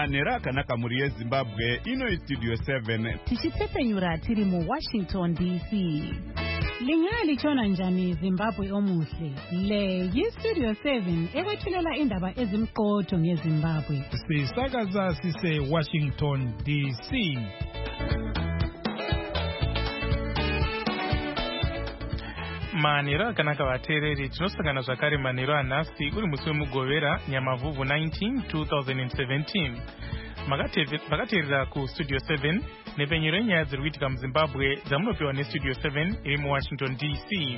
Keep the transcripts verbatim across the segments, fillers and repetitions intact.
manhero akanaka muri yezimbabwe. Ino istudio seven tichitsepenyura tiri mu Washington D C. Lingali chona njani Zimbabwe omuhle. Le yistudio seven ekwethulela indaba ezimqotho ngeZimbabwe. Sisakaza sise Washington D C. Manhero akanaka vateereri, tinosangana zvakare manhero anhasi uri musi wemugovera Nyamavhuvhu nineteen twenty seventeen. Makateerera kustudio seven nepenyero yenyaya dziri kuitika muZimbabwe dzamunopiwa nestudio seven iri muWashington D C.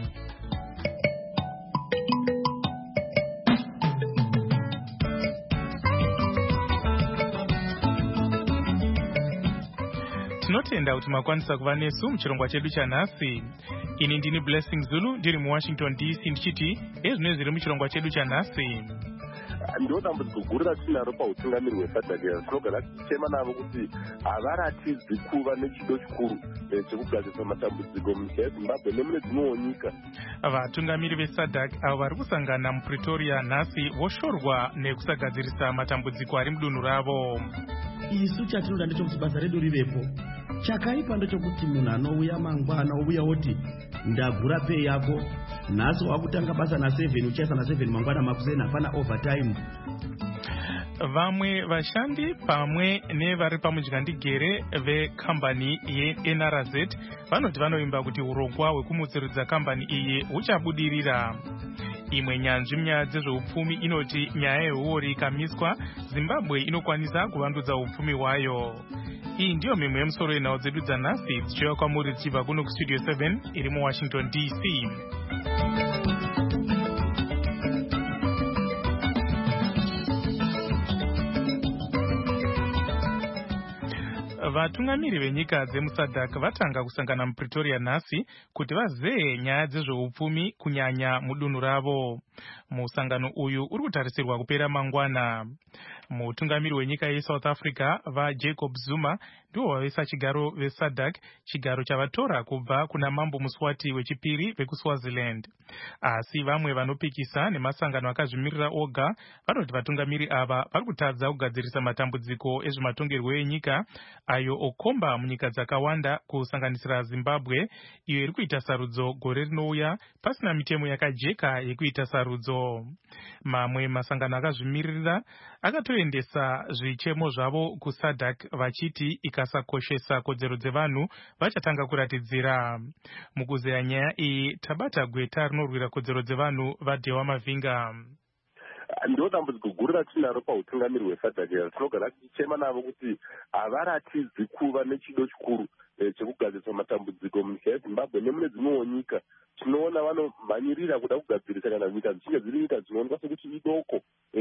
Tinotenda kuti makwanisa kuva nesu muchirongwa chedu chanhasi. Ini ndini Blessing Zulu ndiri muWashington D C ndichiti ezvino zviri muchirongwa chedu chanhasi. Ndo dambudziko guru ratinaro pautungamiri hwesadhaka tinogara tichitema navo kuti havaratidzi kuva nechido chikuru chekugadzirisa matambudziko munyika yeZimbabwe nemune dzimwewo nyika. Vatungamiri vesadhak avo vari kusangana muPretoria nhasi voshorwa nekusagadzirisa matambudziko ari mudunhu ravo. Isu chatinoda ndechekuti basa redu rivepo. Chakaipa ndechokuti munhu anouya mangwana ouya oti ndagura pay yako nhasi wakutanga basa na seven uchaisa na seven mangwana makusena hapana overtime. Vamwe vashandi pamwe nevari pamudyandigere vekambani yeN R Z vanoti vanoimba kuti urongwa hwekumutsiridza kambani iyi huchabudirira. Imwe nyanzvi munyaya dzezveupfumi inoti nyaya yehuori ikamiswa Zimbabwe inokwanisa kuvandudza upfumi hwayo. Iyi ndiyo mimwe yemusoro yenhau dzedu dzanhasi dzichiuya kwamuri dzichibva kuno kustudio seven iri muWashington D C. Vatungamiri venyika dzemusadhak vatanga kusangana muPretoria nhasi kuti vazeye nyaya dzezveupfumi kunyanya mudunhu ravo. Musangano uyu uri kutarisirwa kupera mangwana. Mutungamiri wenyika yeSouth Africa vaJacob Zuma ndivo vavesa chigaro vesadhak, chigaro chavatora kubva kuna mambo Muswati wechipiri vekuSwaziland. Asi vamwe vanopikisa nemasangano akazvimirira oga vanoti vatungamiri ava vari kutadza kugadzirisa matambudziko ezvematongerwo enyika ayo okomba munyika dzakawanda kusanganisira Zimbabwe iyo iri kuita sarudzo gore rinouya pasina mitemo yakajeka yekuita sarudzo. Mamwe masangano akazvimirira akatoendesa zvichemo zvavo kusadhak vachiti ikasakoshesa kodzero dzevanhu vachatanga kuratidzira. Mukuzeya nyaya iyi tabata gweta rinorwira kodzero dzevanhu vaDhewa Mavinga. Ndo dambudziko guru ratinaro pautungamiri hwesadhaka tinogara tichitema navo kuti havaratidzi kuva nechido chikuru chekugadzirisa matambudziko munyika yeZimbabwe nemune dzimwewo nyika. Tinoona vanomhanyirira kuda kugadzirisa kana nyika dzichinge dziri nyika dzinoonekwa sekuti idoko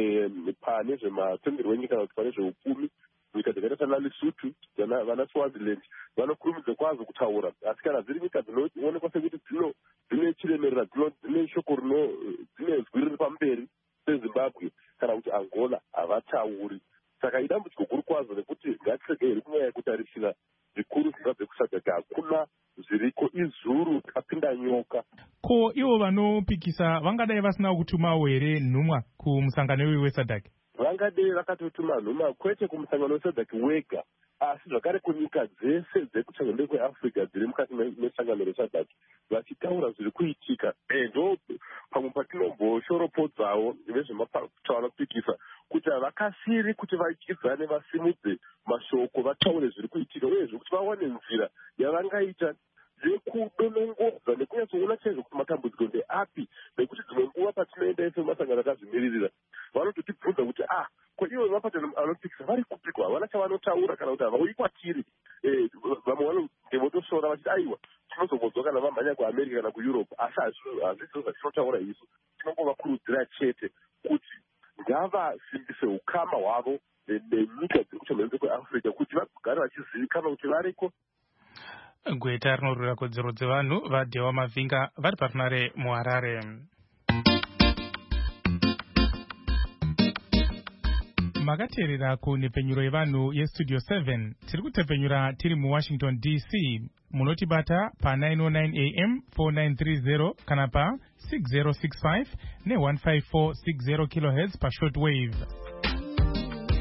pane zvematongerwo enyika kana kuti pane zveupfumi. Nyika dzakaita sana Lesotho vana Swaziland vanokurumidza kwazvo kutaura, asi kana dziri nyika dzinoonekwa sekuti dzine chiremerera, dzine shoko rino, dzine zwi riri pamberi seZimbabwe kana kuti Angola havatauri. Saka idambudziko guru kwazvo nekuti ngatiregei kunyaya yekutarisira zvikuru Zimbabwe kusadhaka hakuna zviriko, izuru rakapinda nyoka. Ko ivo vanopikisa vangadai vasina kutumawo here nhumwa kumusangano uyu wesadhaka? Vangadai vakatotuma nhumwa kwete kumusangano wesadhaka wega, asi zvakare kunyika dzese dzekuchangombe kweAfrica dziri mukati mesangano resadhaka vachitaura zviri kuitika. Ndo pamwe patinomboshoropodzavo vezvemapata vanopikisa kuti havakasiri kuti vadyidzane vasimudze mashoko vataure zviri kuitika uyezve kuti vawane nzira yavangaita yekudonongodza nekunyatsoona chaizvo kuti matambudziko ndeapi, nekuti dzimwe nguva patinoenda ife masangano akazvimiririra vanototibvunza kuti ah ko ivo vemapata anopikisa vari kupikwa havana chavanotaura kana kuti havauyi kwatiri. Vamwe vanonge votosora vachiti aiwa tinozombodzwa kana vamhanya kuAmerica kana kuEurope, asi hazvidzo zvatinotaura isu. Tinongovakurudzira chete kuti ngavasimbise ukama hwavo nenyika dziri kuchangombe kweAfrica kuti vagare vachizivikanwa kuti variko. Gweta rinorwira kodzero dzevanhu vaDhewa Mavinga vari paRunare muHarare. Makateerera kunepenyuro yevanhu yestudio seven. Tiri kutepenyura tiri muWashington D C. Munotibata pa nine oh nine A M four nine three zero kana pa six zero six five ne one five four six zero kilohertz pa shortwave.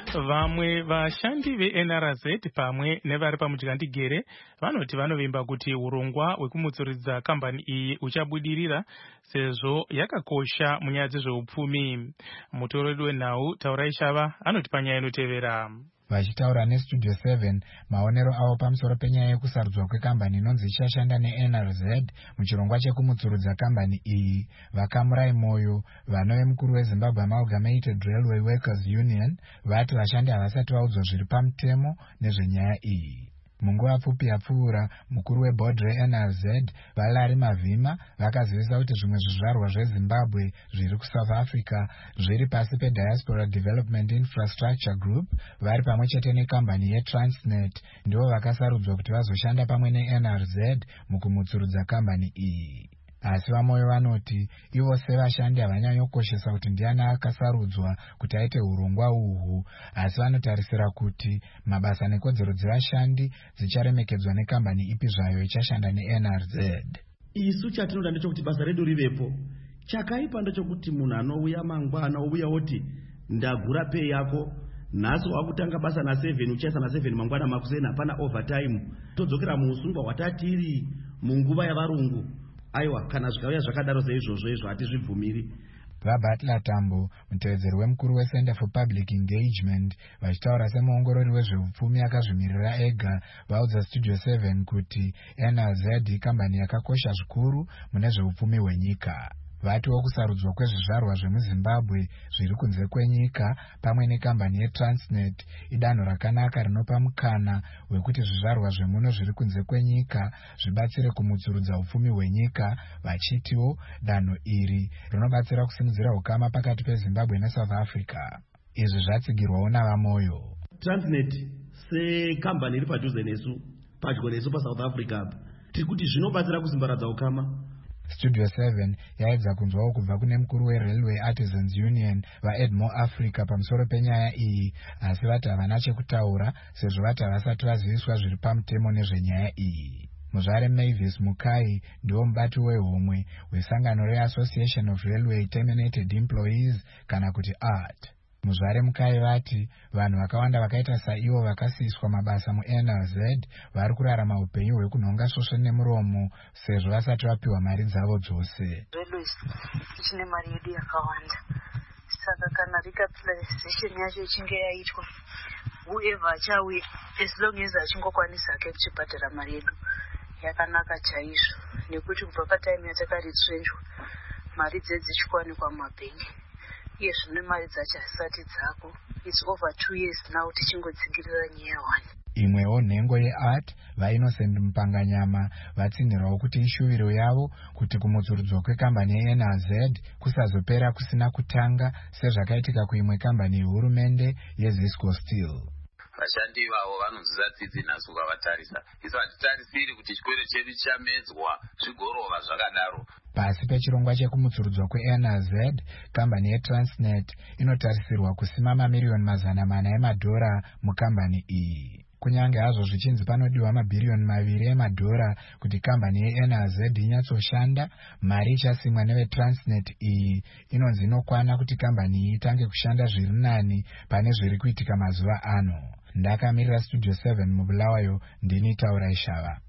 Vamwe vashandi ve-N R Z pamwe nevari pamutyandegere vanoti vanovimba kuti urongwa hwekumutsuridza kambani iyi uchabudirira sezvo yakakosha munyaya dzezveupfumi. Mutoreri wenhau Taurai Shava anoti panyaya inotevera. Vachitaura neStudio seven maonero avo pamusoro penyaya yekusarudzwa kwekambani inonzi ichashanda ne-N R Z muchirongwa chekumutsurudza kambani iyi, Vakamurai Moyo, vanove mukuru weZimbabwe Amalgamated Railway Workers Union, vati vashandi havasati vaudzwa zviri pamutemo nezvenyaya iyi. Munguva pfupi yapfuura, mukuru webhodhi re-N R Z Valari Mavhima vakazivisa kuti zvimwe zvizvarwa zveZimbabwe zviri kuSouth Africa zviri pasi peDiaspora Development Infrastructure Group vari pamwe chete nekambani yeTransnet ndivo vakasarudzwa kuti vazoshanda pamwe ne-N R Z mukumutsurudza kambani iyi. Asi vamoyo vanoti ivo sevashandi havanyanyokoshesa kuti ndiani akasarudzwa kuti aite urongwa uhu, asi vanotarisira kuti mabasa nekodzero dzevashandi dzicharemekedzwa nekambani ipi zvayo ichashanda ne-N R Z. Isu chatinoda ndechekuti basa redu rivepo. Chakaipa ndechekuti munhu anouya mangwana ouya oti ndagura pay yako, nhasi wakutanga basa na seven uchaisa na seven mangwana makuseni hapana overtime, todzokera muusungwa watatiri munguva yavarungu. Aiwa, kana zvikauya zvakadaro seizvozvo izvo hatizvibvumiri. VaButler Tambo, mutevedzeri wemukuru weCenter for Public Engagement, vachitaura semuongorori wezveupfumi akazvimirira ega, vaudza Studio seven kuti N R Z ikambani yakakosha zvikuru mune zveupfumi hwenyika. Vatiwo kusarudzwa kwezvizvarwa zvemuZimbabwe zviri kunze kwenyika pamwe nekambani yeTransnet idanho rakanaka rinopa mukana wekuti zvizvarwa zvemuno zviri kunze kwenyika zvibatsire kumutsurudza upfumi hwenyika, vachitiwo danho iri rinobatsira kusimudzira ukama pakati peZimbabwe neSouth Africa. Izvi zvatsigirwawo navamoyo. Transnet sekambani iri padhuze nesu, padyo nesu paSouth Africa, tiri kuti zvinobatsira kusimbaradza ukama. Studio seven yaedza kunzwawo kubva kune mukuru weRailway Artisans Union vaEdmo Africa pamusoro penyaya iyi, asi vati havana chekutaura sezvo vati havasati vaziviswa zviri pamutemo nezvenyaya iyi. Muzvare Mavis Mukai ndiwo mubati wehomwe hwesangano reAssociation of Railway Terminated Employees kana kuti A R T. Muzvare Mukai vati vanhu vakawanda vakaita saivo vakasiyiswa mabasa muN R Z vari kurarama upenyu hwekunhonga svosvo nemuromo sezvo vasati vapiwa mari dzavo dzose. Railways ichine mari yedu yakawanda, saka kana recapitalization yacho ichinge yaitwa, whoever achauya as long as achingokwanisa ake kuchibhadhara mari yedu yakanaka chaizvo, nekuti kubva patime yatakaritrenjwa mari dzedu dzichikwanikwa mumabhengi. Yes, zvine mari dzacho hasati dzako. It's over two years now tichingodzingirira nyaya one. Imwewo nhengo yeA R T vaInnocent Mupanganyama vatsinhirawo kuti ishuviro yavo kuti kumutsurudzwa kwekambani yeN R Z kusazopera kusina kutanga sezvakaitika kuimwe kambani yehurumende yeZisco Steel. Vashandi vavo vanozvizadzidzi nhasi ukavatarisa. Isu hatitarisiri kuti chikwere chedu chamedzwa zvigorova zvakadaro. Pasi pechirongwa chekumutsurudzwa kweN R Z, kambani yeTransnet inotarisirwa kusima mamiriyoni mazana mana emadhora mukambani iyi. Kunyange hazvo zvichinzi panodiwa mabhiriyoni maviri emadhora kuti kambani yeN R Z inyatsoshanda, mari ichasimwa neveTransnet iyi inonzi inokwana kuti kambani iyi itange kushanda zviri nani pane zviri kuitika mazuva ano. Ndakamirira Studio seven mubulawayo, ndini Taurai Shava.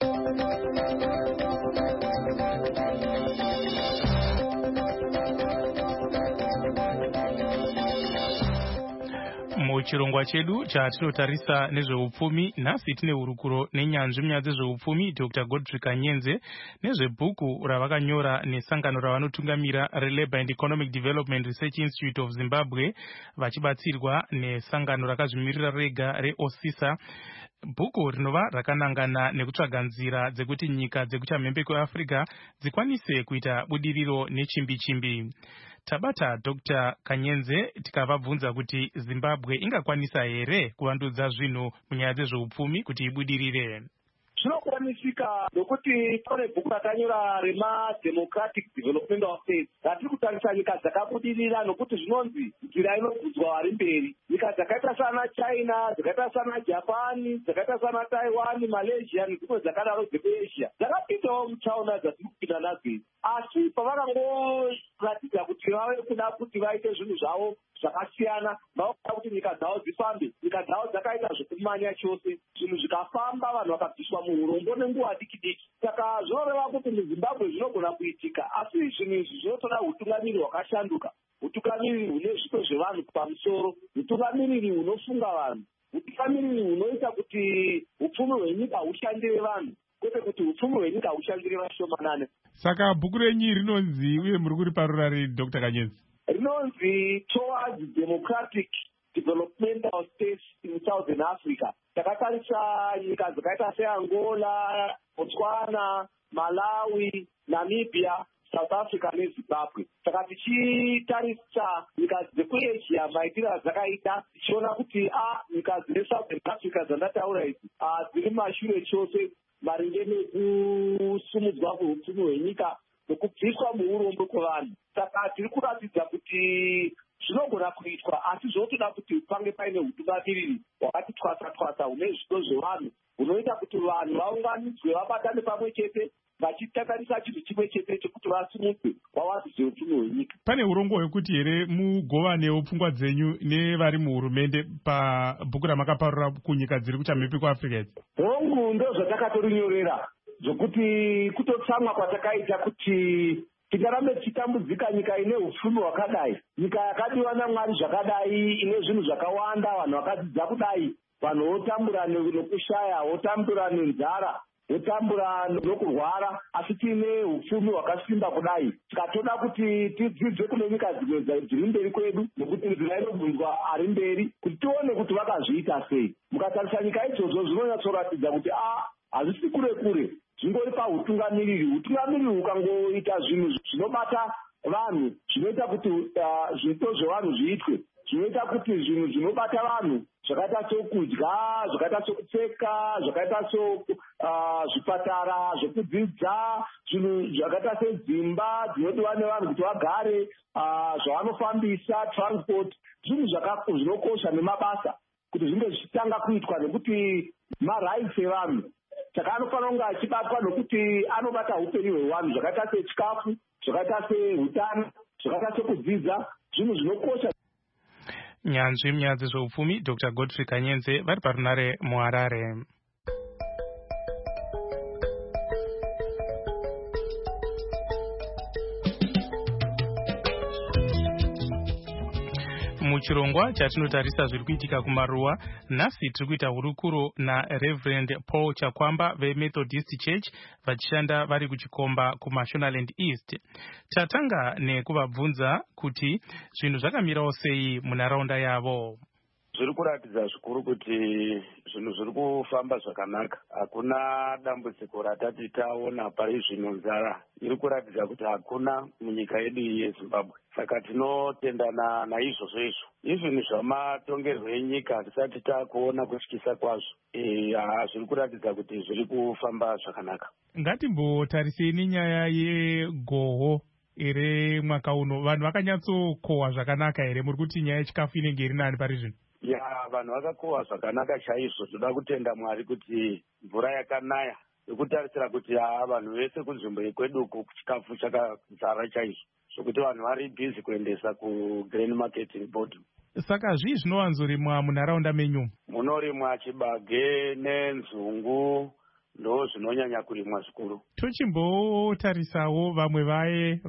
Muchirongwa chedu chatinotarisa nezveupfumi, nhasi tine hurukuro nenyanzvi munyaya dzezveupfumi Doctor Godfrey Kanyenze nezvebhuku ravakanyora nesangano ravanotungamira reLabour and Economic Development Research Institute of Zimbabwe vachibatsirwa nesangano rakazvimirira rega reOSISA. Bhuku rinova rakanangana nekutsvaga nzira dzekuti nyika dzekuchamhembe kweAfrica dzikwanise kuita budiriro nechimbi-chimbi. Tabata Doctor Kanyenze tikavabvunza kuti Zimbabwe ingakwanisa here kuvandudza zvinhu munyaya dzezveupfumi kuti ibudirire. Zvinokwanisika nokuti pane bhuku rakanyora remademocratic development of states ratiri kutangisa nyika dzakabudirira, nokuti zvinonzi nzira inobudzwa vari mberi. Nyika dzakaita sana China, dzakaita sana Japan, dzakaita sana Taiwan, Malaysia nedzimwe dzakadaro dzekuAsia dzakapindawo mutsaona dzatiri kupinda nadzo. Asi pavakangoratidza kuti vave kuda kuti vaite zvinhu zvavo zvakasiyana vakuda kuti nyika dzavo dzifambe, nyika dzavo dzakaita zvekumanya chose, zvinhu zvikafamba vanhu vakabviswa muurombo nenguva diki diki. Saka zvinoreva kuti muZimbabwe zvinogona kuitika, asi zvinhu izvi zvinotoda utungamiri hwakashanduka, utungamiri hune zvipo zvevanhu pamusoro, utungamiri hunofunga vanhu, utungamiri hunoita kuti upfumi hwenyika hushandire vanhu kwete kuti upfumi hwenyika hushandire vashomanane. Saka bhuku renyu rinonzi, uye muri kuriparura rei Doctor Kanyezi? Rinonzi Towards Democratic Developmental States in Southern Africa. Takatarisa nyika dzakaita seAngola, Botswana, Malawi, Namibia, South Africa neZimbabwe. Saka tichitarisa nyika dzekuAsia maitiro adzakaita, tichiona kuti a nyika dzine Southern Africa dzandataura idzi dziri mashure chose maringe nekusumudzwa kweupfumi hwenyika nekubviswa muurombo kwevanhu. Saka tiri kuratidza kuti zvinogona kuitwa, asi zvotoda kuti pange paine utungamiriri hwakati twasa twasa hune zvido zvevanhu hunoita kuti vanhu vaunganidzwe vabatane pamwe chete vachitatarisa chinhu chimwe chete chekuti vasumudzwe vawadzise upfumi hwenyika. Pane urongo hwekuti here mugovanewo pfungwa dzenyu nevari muhurumende pabhuku ramakaparura kunyika dziri kuchamhepi kuAfrica idzi? Hongu ndo zvatakatorinyorera, zvokuti kutotsamwa kwatakaita kuti tingarambe tichitambudzika nyika ine upfumi hwakadai, nyika yakadiwa naMwari zvakadai, ine zvinhu zvakawanda, vanhu vakadzidza kudai, vanhu votambura nokushaya, votambura nenzara, votambura nokurwara, asi tiine upfumi hwakasimba kudai. Tikatoda kuti tidzidze kune nyika dzimwe dziri mberi kwedu, nokuti nzira inobvunzwa ari mberi, kuti tione kuti vakazviita sei. Mukatarisa nyika idzodzo zvinonyatsoratidza kuti a hazvisi kure kure, zvingori pautungamiriri. Utungamiriri ukangoita zvinhu zvinobata vanhu, zvinoita kuti zviito zvevanhu zviitwe, zvinoita kuti zvinhu zvinobata vanhu zvakaita sokudya, zvakaita sokupfeka, zvakaita sozvipatara, zvokudzidza, zvinhu zvakaita sedzimba dzinodiwa nevanhu kuti vagare, zvavanofambisa, transport, zvinhu zvinokosha nemabasa kuti zvinge zvichitanga kuitwa nekuti marights evanhu. Saka anofanira kunge achibatwa nokuti anobata upenyu hwevanhu, zvakaita sechikafu, zvakaita sehutano, zvakaita sekudzidza, zvinhu zvinokosha. Nyanzvi munyaya dzezveupfumi Doctor Godfrey Kanyenze vari parunare muHarare. Muchirongwa chatinotarisa zviri kuitika kumaruwa, nhasi tiri kuita hurukuro naReverend Paul Chakwamba veMethodist Church vachishanda vari kuchikomba kuMashonaland East. Tatanga nekuvabvunza kuti zvinhu zvakamirawo sei munharaunda yavo. Zviri kuratidza zvikuru kuti zvinhu zviri kufamba zvakanaka. Hakuna dambudziko ratati taona pari zvino. Nzara iri kuratidza kuti hakuna munyika yedu yeZimbabwe. Saka tinotendana naizvozvo izvo. Izvinhu zvamatongerwo enyika hatisati takuona kutyisa kwazvo. E, zviri kuratidza kuti zviri kufamba zvakanaka. Ngatimbotarisei nenyaya yegoho ere mwaka uno. Vanhu vakanyatsokohwa zvakanaka ere? Muri kuti nyaya yechikafu inenge iri nani pari zvino? Ya, vanhu vakakohwa zvakanaka chaizvo. Toda kutenda Mwari kuti mvura yakanaya yekutarisira kuti haa vanhu vese kunzvimbo yekwedu uku chikafu chakazara chaizvo, zvokuti vanhu vari bhizi kuendesa kugrain marketing board. Saka zvii zvinowanzorimwa munharaunda menyu? Munorimwa chibage nenzungu, ndo zvinonyanya kurimwa zvikuru. Tochimbotarisawo vamwe vaye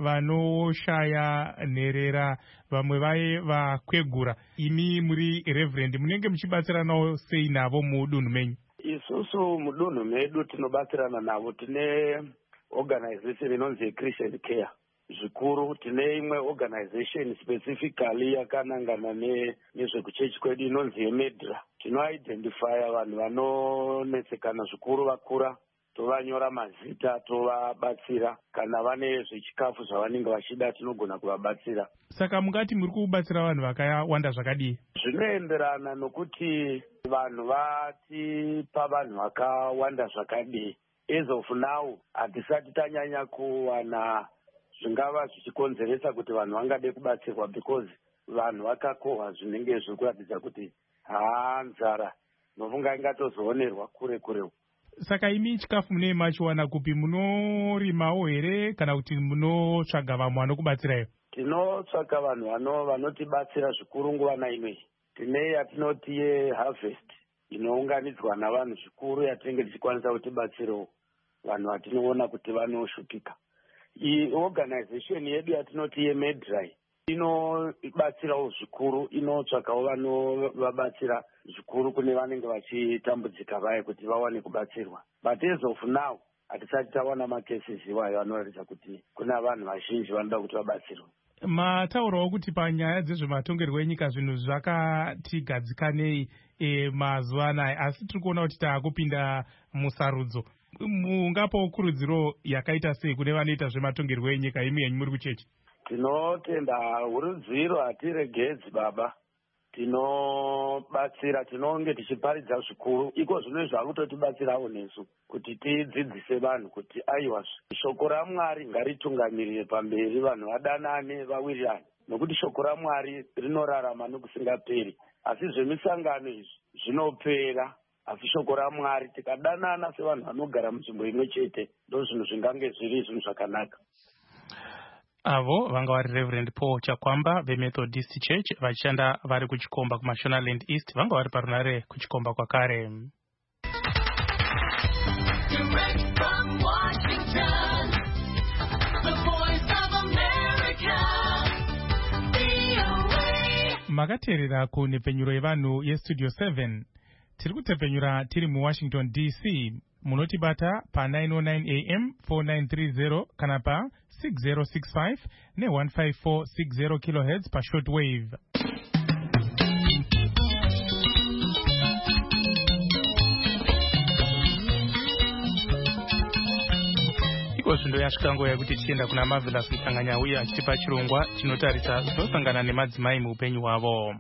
vanoshaya nherera, vamwe vaye vakwegura. Imi muri Reverend, munenge muchibatsiranawo sei navo mudunhu menyu? Isusu mudunhu medu tinobatsirana navo. Tine organization inonzi Christian Care. Zvikuru tine imwe organization specifically yakanangana nezvekuchechi kwedu inonzi yeMedra. Tinoidentifya vanhu vanonetsekana zvikuru vakura, tovanyora mazita, tovabatsira. Kana vane zvechikafu zvavanenge vachida tinogona kuvabatsira. Saka mungati muri kubatsira vanhu vakawanda zvakadii? Zvinoenderana nokuti vanhu vatipa vanhu vakawanda zvakadii. As of now hatisati tanyanya kuwana zvingava zvichikonzeresa kuti vanhu vangade kubatsirwa, because vanhu vakakohwa zvinenge zviri kuratidza kuti haa nzara nofunga ingatozoonerwa kure kure. Saka imi chikafu munee machiwana kupi? Munorimawo here kana kuti munotsvaga vamwe vanokubatsirayo? tinotsvaka vanhu vanotibatsira zvikuru nguva nainoi. Tine yatinoti yeharvest inounganidzwa navanhu zvikuru yatinenge tichikwanisa kutibatsirawo vanhu vatinoona kuti vanoshupika. Iyi organization yedu yatinoti yemedrai inobatsirawo zvikuru, inotsvakawo vanovabatsira zvikuru kune vanenge vachitambudzika vaye kuti vawane kubatsirwa. But as of now hatisati tawana macases iwayo anoratidza kuti kuna vanhu vazhinji vanoda kuti vabatsirwe. Mataurawo kuti panyaya dzezvematongerwo enyika zvinhu zvakati gadzikanei e, mazuva anaya, asi tiri kuona kuti taakupinda musarudzo. Mungapawo kurudziro yakaita sei kune vanoita zvematongerwo enyika imi yenyu muri kuchechi? Tinotenda urudziro hatiregedzi baba, tinobatsira, tinonge tichiparidza zvikuru iko zvino zvakutotibatsirawo nesu kuti tidzidzise vanhu kuti aiwa shoko raMwari ngaritungamirire pamberi, vanhu vadanane vawirirane, nokuti shoko raMwari rinorarama nokusingaperi. Asi zvemisangano izvi zvinopera, asi shoko raMwari tikadanana sevanhu vanogara munzvimbo imwe chete ndo zvinhu zvingange zviri zvinhu zvakanaka. Avo vanga vari Reverend Paul Chakwamba veMethodist Church vachishanda vari kuchikomba kuMashonaland East, vanga vari parunare kuchikomba kwakare. Makateerera kunhepfenyuro yevanhu yestudio seven. Tiri kutepfenyura tiri muWashington D C. Munotibata pa nine oh nine A M four nine three zero kana pa six zero six five ne one five four six zero kilohertz pa shortwave. Iko zvindo yasvika nguva yekuti tichienda kuna Marvelous Mhlanganya uye achitipa chirongwa chinotarisa zvinosangana nemadzimai muupenyu hwavo.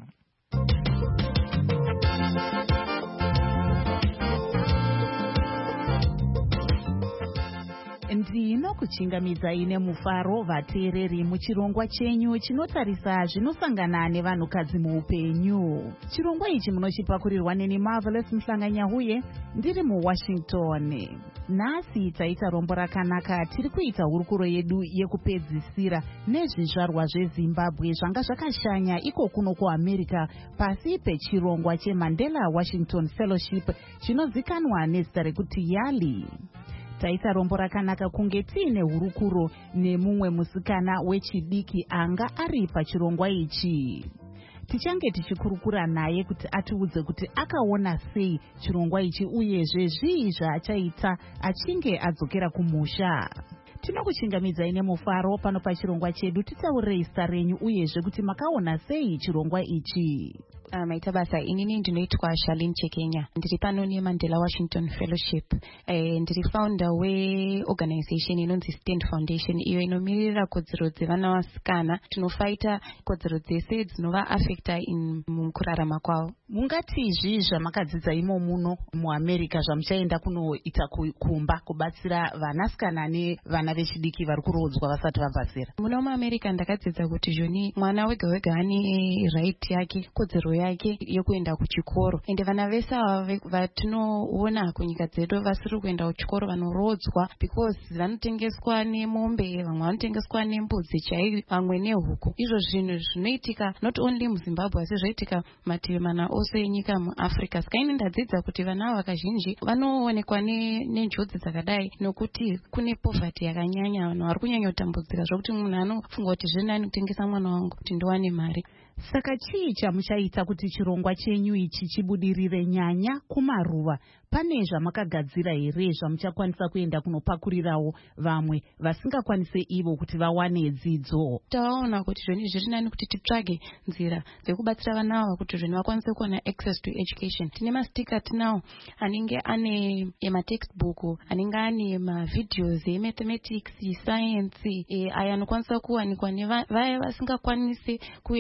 Ndinokuchingamidzai nemufaro vateereri muchirongwa chenyu chinotarisa zvinosangana nevanhukadzi muupenyu. Chirongwa ichi munochipakurirwa neni Marvelous Mhlanganya uye ndiri muWashington. Nhasi taita rombo rakanaka, tiri kuita hurukuro yedu yekupedzisira nezvizvarwa zveZimbabwe zvanga zvakashanya iko kuno kuAmerica pasi pechirongwa cheMandela Washington Fellowship chinozikanwa nezita rekuti YALI. Taita rombo rakanaka kunge tiine hurukuro nemumwe musikana wechidiki anga ari pachirongwa ichi. Tichange tichikurukura naye kuti atiudze kuti akaona sei chirongwa ichi uyezve zvii zvaachaita achinge adzokera kumusha. Tinokuchingamidzai nemufaro pano pachirongwa chedu. Titaurirei zita renyu uyezve kuti makaona sei chirongwa ichi. Uh, maita basa inini ndinoitwa Charlene Chekenya, ndiri pano neMandela Washington Fellowship. Eh, ndiri founder weorganization inonzi Stand Foundation, iyo inomirira kodzero dzevana vasikana. Tinofaita kodzero dzese dzinova affecta in mukurarama kwavo. Mungatizvi zvamakadzidza imo muno muAmerica zvamuchaenda kunoita kumba kubatsira vanasikana nevana vechidiki vari kurodzwa vasati vabva zera? Muno muAmerica ndakadzidza kuti joni mwana wega wega ane right yake, kodzero yake yekuenda kuchikoro, ende vana vese ava vatinoona kunyika dzedu vasiri kuenda kuchikoro vanorodzwa because vanotengeswa nemombe, vamwe vanotengeswa nembudzi chaiyo, vamwe nehuku. Izvo zvinhu zvinoitika not only muZimbabwe asi zvoitika mativi mana ose enyika muAfrica. Saka ini ndadzidza kuti vana ava kazhinji vanoonekwa nenjodzi dzakadai nokuti kune poverty yakanyanya, vanhu vari kunyanya kutambudzika zvokuti munhu anofunga kuti zvenani kutengesa mwana wangu kuti ndiwane mari. Saka chii chamuchaita kuti chirongwa chenyu ichi chibudirire nyanya kumaruva? Pane zvamakagadzira here zvamuchakwanisa kuenda kunopakurirawo vamwe vasingakwanise ivo kuti vawane dzidzo? Taona kuti zvoni zviri nani kuti titsvage nzira dzekubatsira vana ava kuti zvoni vakwanise kuwana access to education. Tine mastika tinawo anenge ane ematextbook, anenge ane mavideos emathematics, science, e, aya anokwanisa kuwanikwa nevaya vasingakwanise kuenda kuchikoro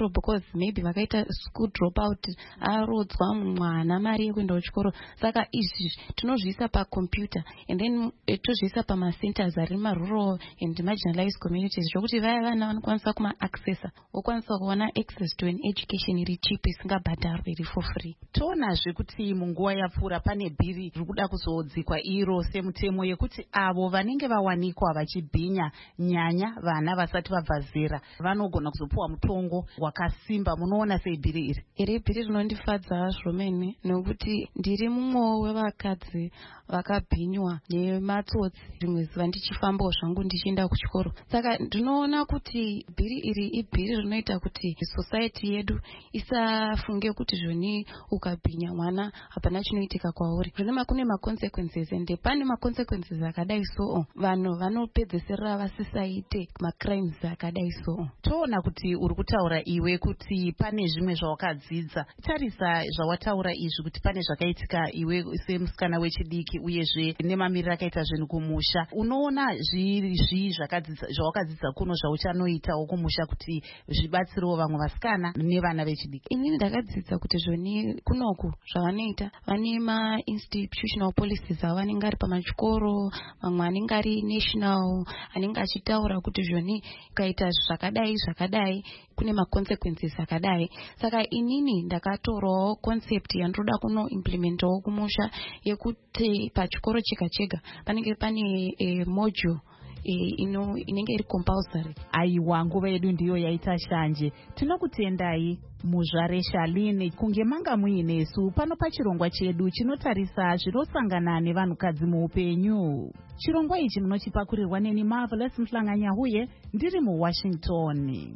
because maybe vakaita school drop out, arodzwa mwana mari yekuenda kuchikoro. Saka izvi tinozviisa pakompyuta and then tozviisa pamacenters ari marural and marginalized communities zvokuti vaya vana vanokwanisa kuma-accessa vokwanisa kuona access to an education iri cheap isingabhadharwi iri for free. Toonazve kuti munguva yapfuura pane bhiri riri kuda kuzodzikwa iro semutemo yekuti avo vanenge vawanikwa vachibhinya nyanya vana vasati vabva zera vanogona kuzopuwa mutongo wakasimba. Munoona sei bhiri iri? Iri bhiri rinondifadza zvomene nekuti ndiri mumwe wevakadzi vakabhinywa nematsotsi rimwe zuva ndichifambawo zvangu ndichienda kuchikoro. Saka ndinoona kuti bhiri iri ibhiri rinoita kuti society yedu isafunge kuti zvoni ukabhinya mwana hapana chinoitika kwauri. Zvinema kune maconsequences ende pane maconsequences akadai so vanhu vanopedzesera vasisaite macrimes akadai so. Toona kuti uri kutaura iwe kuti pane zvimwe zvawakadzidza. Tarisa zvawataura izvi kuti pane zvakaitika iwe semusikana wechidiki uyezve nemamiriro akaita zvinhu kumusha. Unoona zviri zvi zvawakadzidza kuno zvauchanoitawo kumusha kuti zvibatsirewo vamwe vasikana nevana vechidiki? Inini ndakadzidza kuti zvoni kunoku zvavanoita vane ma-institutional policies avanenge ari pamachikoro, mamwe anenge ari national, anenge achitaura kuti zvoni ukaita zvakadai zvakadai kune maconsequences akadai. Saka inini ndakatorawo concept yandoda kuno implementawo kumusha yekuti pachikoro chega chega panenge pane e, module E, ino inenge iri compulsory. Aiwa, nguva yedu ndiyo yaita shanje. Tinokutendai muzvare Shaline kunge manga muinesu pano pachirongwa chedu chinotarisa zvinosangana nevanhukadzi muupenyu. Chirongwa ichi munochipakurirwa neni Marvelous Mhlanganyahuye ndiri muWashington.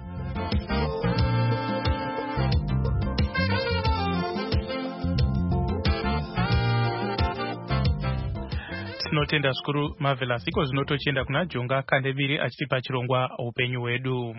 Tinotenda zvikuru Marvelous. Iko zvinotochienda kuna Jonga Kandebiri achitipa chirongwa upenyu hwedu.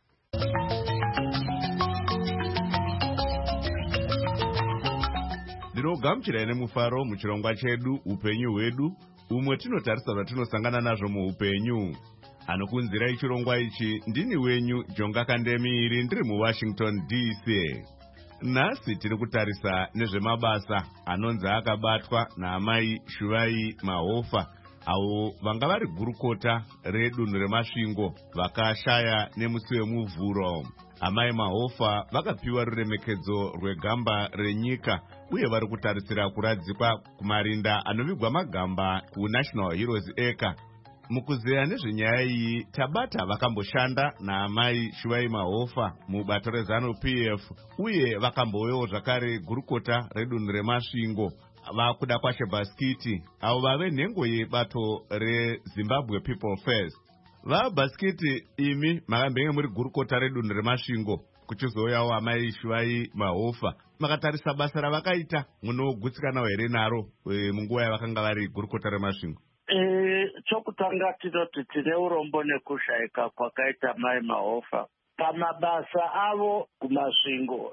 Ndinogamuchira nemufaro muchirongwa chedu upenyu hwedu, umwe tinotarisa zvatinosangana nazvo muupenyu. Anokunzirai chirongwa ichi ndini wenyu Jonga Kandemiri ndiri muWashington D C. Nhasi tiri kutarisa nezvemabasa anonzi akabatwa naamai Shuvai Mahofa, avo vanga vari gurukota redunhu remasvingo vakashaya nemusi wemuvhuro. Amai Mahofa vakapiwa ruremekedzo rwegamba renyika uye vari kutarisira kuradzikwa kumarinda anovigwa magamba kuNational Heroes Acre. Mukuzeya nezvenyaya iyi tabata vakamboshanda naamai Shuvai Mahofa mubato rezanu P F uye vakambouyawo zvakare gurukota redunhu remasvingo vakuda kwashe Baskiti avo vave nhengo yebato reZimbabwe People First. VaBaskiti, imi makambenge muri gurukota redunhu remasvingo kuchizouyawo amai Shuvai Mahofa, makatarisa basa ravakaita munogutsikanawo here naro e, munguva yavakanga vari gurukota remasvingo? E, chokutanga tinoti tine urombo nekushayika kwakaita mai Mahofa pamabasa avo kumasvingo.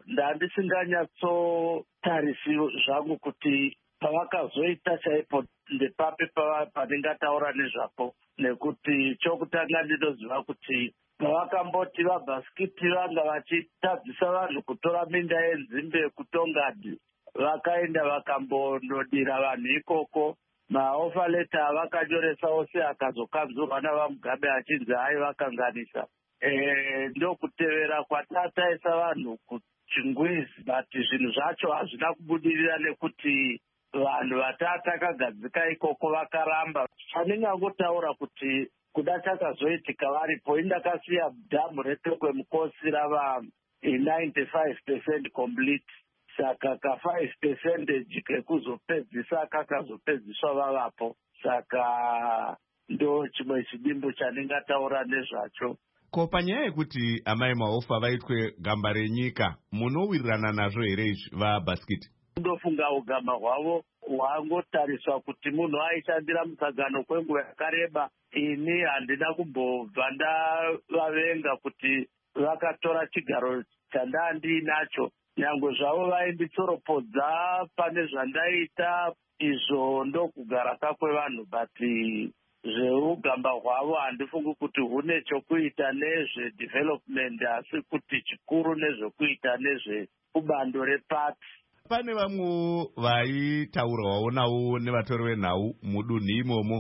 Ndandisinganyatsotarisi zvangu kuti pavakazoita chaipo ndepapi pandingataura nezvapo, nekuti chokutanga ndinoziva kuti pavakamboti vaBaskiti vanga vachitadzisa vanhu kutora minda yenzimbe kutongadi, vakaenda vakambonodira vanhu ikoko. Mahofa leta vakanyoresawo seakazokanzurwa navaMugabe achinzi aivakanganisa. E, ndokutevera kwatataisa vanhu kuchingwizi, but zvinhu zvacho hazvina kubudirira nekuti vanhu vatatakagadzika ikoko vakaramba. Chandingangotaura kuti kuda chakazoitika varipo, indakasiya dhamu reTokwe Mukosi rava ninety-five percent complete. Saka ka five percentage kekuzopedzisa kakazopedziswa vavapo. Saka ndo chimwe chidimbu chandingataura nezvacho. Ko panyaya yekuti amai Mahofa vaitwe gamba renyika, munowirirana nazvo here izvi vaBaskiti? Ndofunga ugama hwavo hwangotariswa kuti munhu aishandira musangano kwenguva yakareba. Ini handina kumbobva ndavavenga kuti vakatora chigaro chandandiinacho. Nyangwe zvavo vainditsoropodza pane zvandaita, izvo ndokugara kakwe vanhu, but zveugamba hwavo handifungi kuti hune chokuita nezvedevelopment asi kuti chikuru nezvekuita nezveubando repati. Pane vamwe vaitaurwawo navo nevatori venhau mudunhu imomo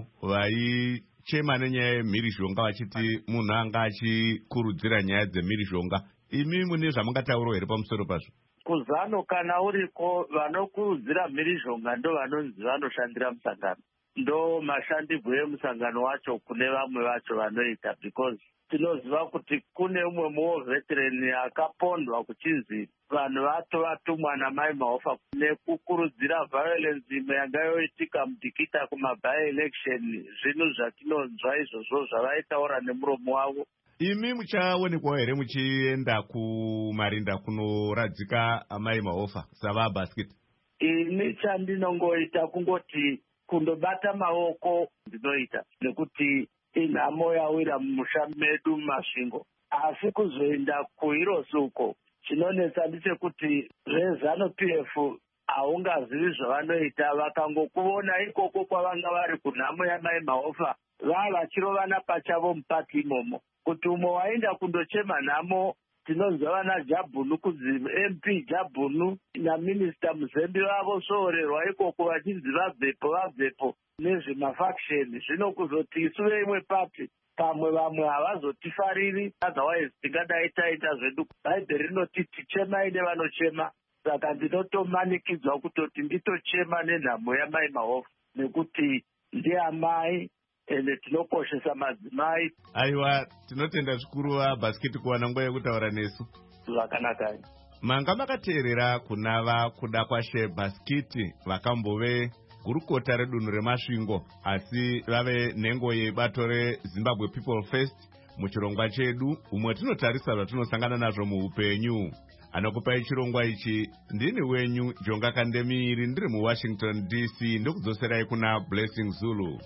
vaichema nenyaya yemhirizhonga vachiti munhu anga achikurudzira nyaya dzemhirizhonga. Imi mune zvamungataurawo here pamusoro pazvo? Kuzano kana uriko vanokurudzira mhirizhonga ndo vanonzi vanoshandira musangano, ndo mashandirwo emusangano wacho kune vamwe vacho vanoita, because tinoziva kuti kune umwe muveterani akapondwa kuchinzi vanhu vato vatumwa namai Mahofa nekukurudzira violence imwe yanga yoitika mudhikita kumaby election. Zvinhu zvatinonzwa izvozvo zvavaitaura nemuromo wavo. Imi muchaonekwawo here muchienda kumarinda kunoradzika amai Mahofa savaBasket? Ini chandinongoita kungoti kundobata maoko ndinoita, nekuti inhamo yawira mumusha medu mumasvingo. Asi kuzoenda kuhiro suko chinonetsa ndechekuti zvezano P F haungazivi zvavanoita. Vakangokuona ikoko kwavanga vari kunhamo yamai Mahofa vava vachirovana pachavo mupati imomo. Kuti umwe waenda kundochema nhamo tinonzwa vana Jabhunu kunzi M P Jabhunu naminista Muzembe vavo soorerwa ikoko vachinzi vabvepo vabvepo nezvemafaction. Zvino kuzoti isuve imwe pati pamwe vamwe havazotifariri, otherwise tingadai taita zvedu. Bhaibheri rinoti tichemai nevanochema. Saka ndinotomanikidzwa kutoti nditochema nenhamo yamai Mahofa nekuti ndiamai ende tinokoshesa madzimai. Aiwa, tinotenda zvikuru vaBasket kuwana nguva yekutaura nesu. Zvakanaka. Manga makateerera kunava kuda kwaShe Basket vakambove gurukota redunhu remasvingo asi vave nhengo yebato reZimbabwe People First muchirongwa chedu umwe tinotarisa zvatinosangana nazvo muupenyu. Anokupai chirongwa ichi ndini wenyu Jonga Kandemiri, ndiri muWashington D C ndokudzoserai kuna Blessing Zulu.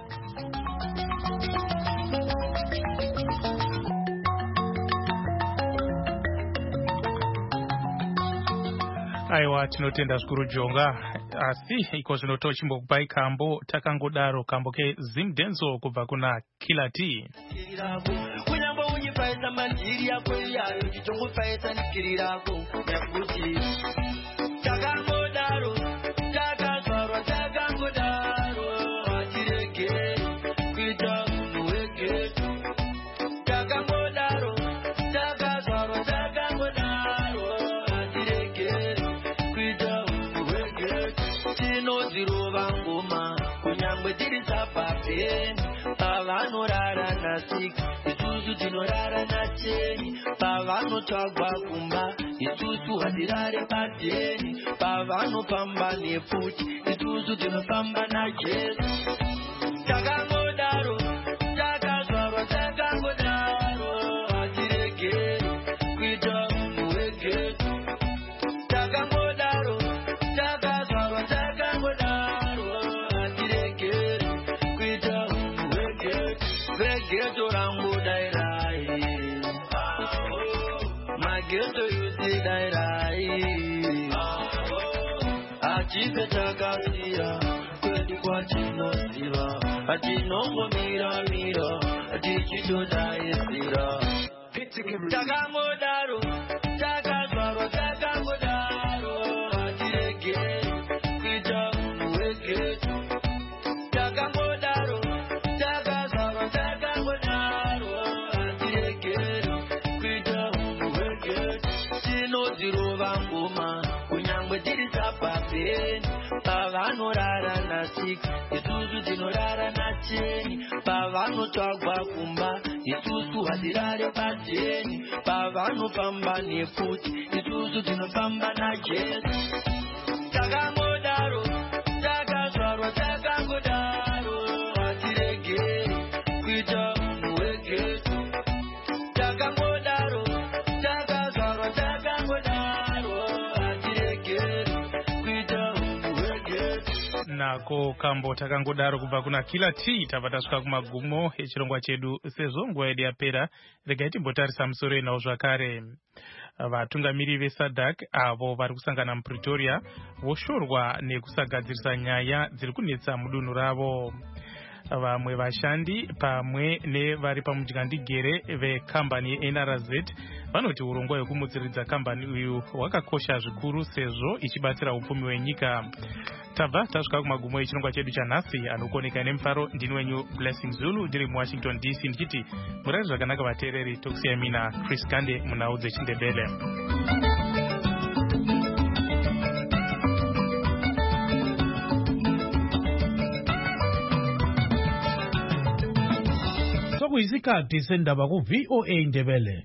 Aiwa, tinotenda zvikuru Jonga. Asi iko zvino tochimbokupai kambo takangodaro kambo ke Zimdenzo kubva kuna Killer T. Kunyamba unyifaisa mandiri yako yayo chitongofaisa nikirirako yakuti takangodaro takazvarwa takangodaro atirege kuita munhu wegetu. Takangodaro takazvarwa takangodaro atirege kuita munhu wegetu. Tinozirova ngoma kunyangwe tiri sapapeni pavanorara nasiki isusu tinorara nacheni. Pavanotsvagwa kumba isusu hatirare padheni. Pavanofamba nefuti isusu tinofamba naJesu. Takangodaro takazvarwa takangodaro hatirege kuita munhu wegetu. Takangodaro takazvarwa takangodaro hatirege kuita munhu wegetu. Vegeto rangu dairai mageto yusi dairai achipe takasira kwedu kwatinoziva atinongomira mira tichitodaisira. Takangodaro takazvarwa takangodaro hatirege kuita munhu wegetu. Takangodaro takazvarwa takangodaro hatirege kuita munhu wegetu. Tinozirova ngoma kunyangwe tiri sapapeni. Pavanorara nasiki isusu tinorara nacheni. Pavanotsvagwa kumba isusu hatirare padheni. Pavanofamba nefuti isusu tinofamba naJesu. Takangodaro takazvarwa takangodaro hatirege kuita munhu wegetu. Takangodaro takazvarwa takangodaro hatirege kuita munhu wegetu. Nako kambo takangodaro kubva kuna Killer T. Tabva tasvika kumagumo echirongwa chedu. Sezvo nguva yedu yapera, regai timbotarisa musoro inawo zvakare. Vatungamiri veSADC avo vari kusangana muPretoria voshorwa nekusagadzirisa nyaya dziri kunetsa mudunhu ravo. vamwe vashandi pamwe nevari pamudyandegere vekambani yeN R Z vanoti urongwa hwekumutsiridza kambani uyu hwakakosha zvikuru sezvo ichibatsira upfumi hwenyika. Tabva tasvika kumagumo echirongwa chedu chanhasi anokoneka nemufaro. Ndini wenyu Blessing Zulu ndiri muWashington D C ndichiti murari zvakanaka vateereri. Tokusiyai mina Chris Gande munhau dzechiNdebele. Sokuyisikhathi sendaba ku V O A Ndebele.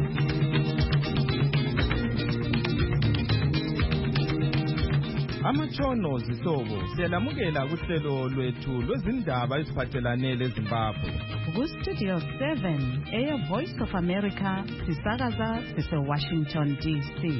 Amatshono zihlobo siyalamukela kuhlelo lwethu lwezindaba eziphathelane leZimbabwe. Ku-Studio seven, Air Voice of America, sisakaza sise-Washington D C.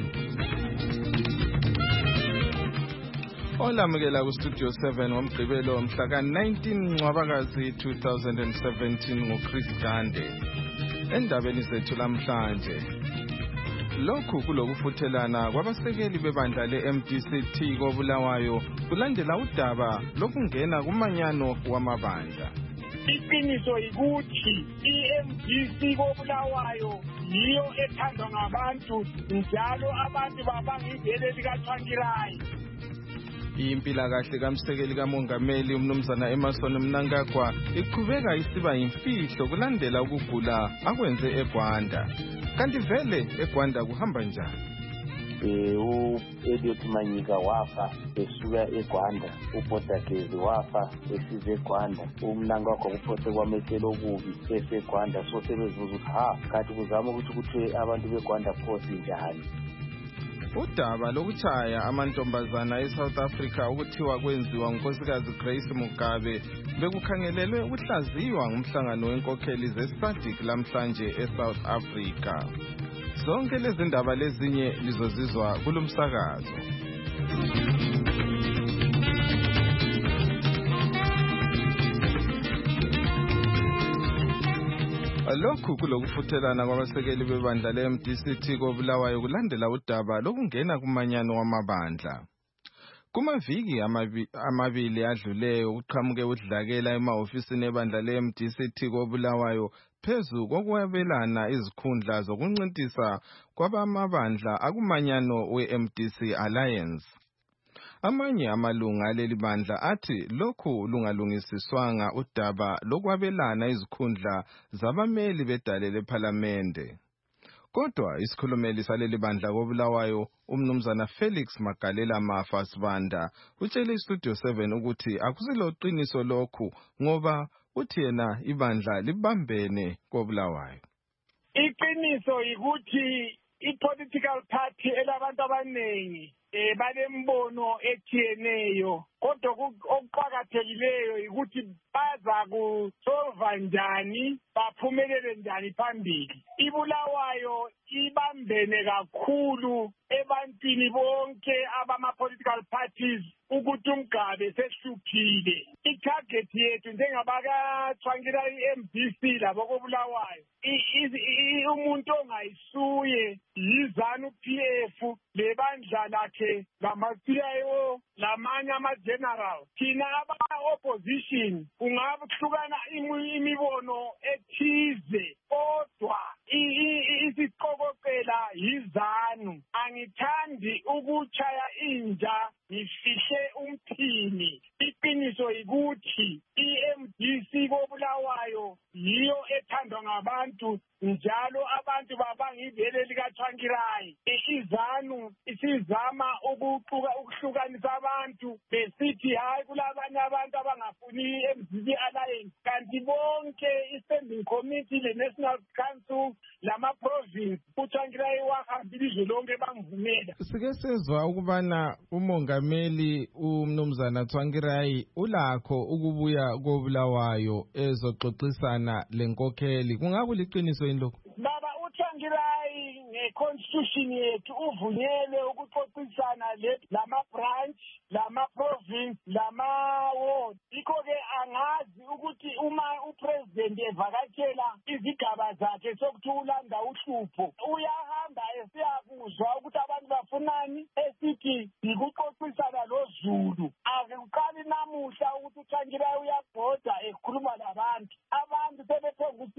Olamukela ku-Studio seven ngomgqibelo mhla ka-nineteen Ncwabakazi two thousand seventeen ngoChris Gande. Endabeni zethu lamhlanje, lokhu kulokufuthelana kwabasekeli bebandla le-M D C T koBulawayo kulandela udaba lokungena kumanyano wamabandla. Iqiniso yikuthi i-M D C koBulawayo yiyo ethandwa ngabantu njalo abantu babanga ivele likaTshwangirai. Impilakahle kamsekeli kamongameli umnumzana Emmerson Mnangagwa iqhubeka isiba yimfihlo kulandela ukugula akwenze eGwanda. Kanti vele eGwanda kuhamba njani? Eh u-Elliot Manyika wafa esuka eGwanda, uBodakezi wafa esize eGwanda, uMnangagwa kuphose kwamethela okubi eseGwanda. So sebezibuza ukuthi ha kathi kuzama ukuthi kuthiwe abantu beGwanda phosi njani. Udaba lokuchaya amantombazana eSouth Africa ukuthiwa kwenziwa ngunkosikazi Grace Mugabe bekukhangelelwe ukuhlaziywa ngumhlangano wenkokheli ze-SADC lamhlanje eSouth Africa. Zonke lezi ndaba lezinye lizozizwa kulomsakazo. Lokhu kulokufuthelana kwabasekeli bebandla le-M D C T koBulawayo kulandela udaba lokungena kumanyano wamabandla. Kumaviki amabili adluleyo uqhamuke udlakela emahofisini ebandla le-M D C T koBulawayo phezu kokwabelana izikhundla zokuncintisa kwabamabandla akumanyano we-M D C Alliance. Amanye amalunga aleli bandla athi lokhu lungalungisiswanga udaba lokwabelana izikhundla zabameli bedale lePhalamende. Kodwa isikhulumeli saleli bandla koBulawayo umnumzana Felix Magalela Mafa Sibanda utshele iStudio seven ukuthi akusilo qiniso lokhu ngoba uthi yena ibandla libambene koBulawayo. Iqiniso yikuthi i-political party elabantu abaningi eh balembono etshiyeneyo, kodwa okuqhakathekileyo ukuthi baza kusolva njani, baphumelele njani phambili. iBulawayo ibambene kakhulu ebantwini bonke abama-political parties ukuthi uMgabe sehluphile. I-target yethu njengabakaTshwangirai i-M D C labo koBulawayo umuntu ongayisuye yiZANU P F lebandla lakhe lama-C I O lamanye ama-general. Thina aba-opposition kungahlukana imibono ethize, kodwa isiqokoqela yiZANU. Angithandi ukuchaya inja ngifihle umphini. Iqiniso yikuthi i-M D C koBulawayo yiyo ethandwa ngabantu njalo abantu babanga ivele likaTshwangirai. iZANU isizama ukuhlukanisa abantu besithi hayi kulabanye abantu abangafuni i-M D C Alliance, kanti bonke i-Standing Committee le-National Council lama-province uTshwangirai wahamba ilizwe lonke bangivumela. Sike sezwa ukubana umongameli umnumzana Tsvangirai ulakho ukubuya koBulawayo ezoxoxisana lenkokheli. Kungabe liqiniso yini lokho? Baba uTshwangirai nge-constitution yethu uvunyelwe ukuxoxisana lama-branch, lama-province, lama-ward. Yikho-ke angazi ukuthi uma upresident evakatshela izigaba zakhe sokuthi ulanda uhlupho uyahamba esiyakuzwa ukuthi abantu bafunani, esithi yikuxoxisana loZulu. Akuqali namuhla ukuthi uTshwangirai uyabhoda ekhuluma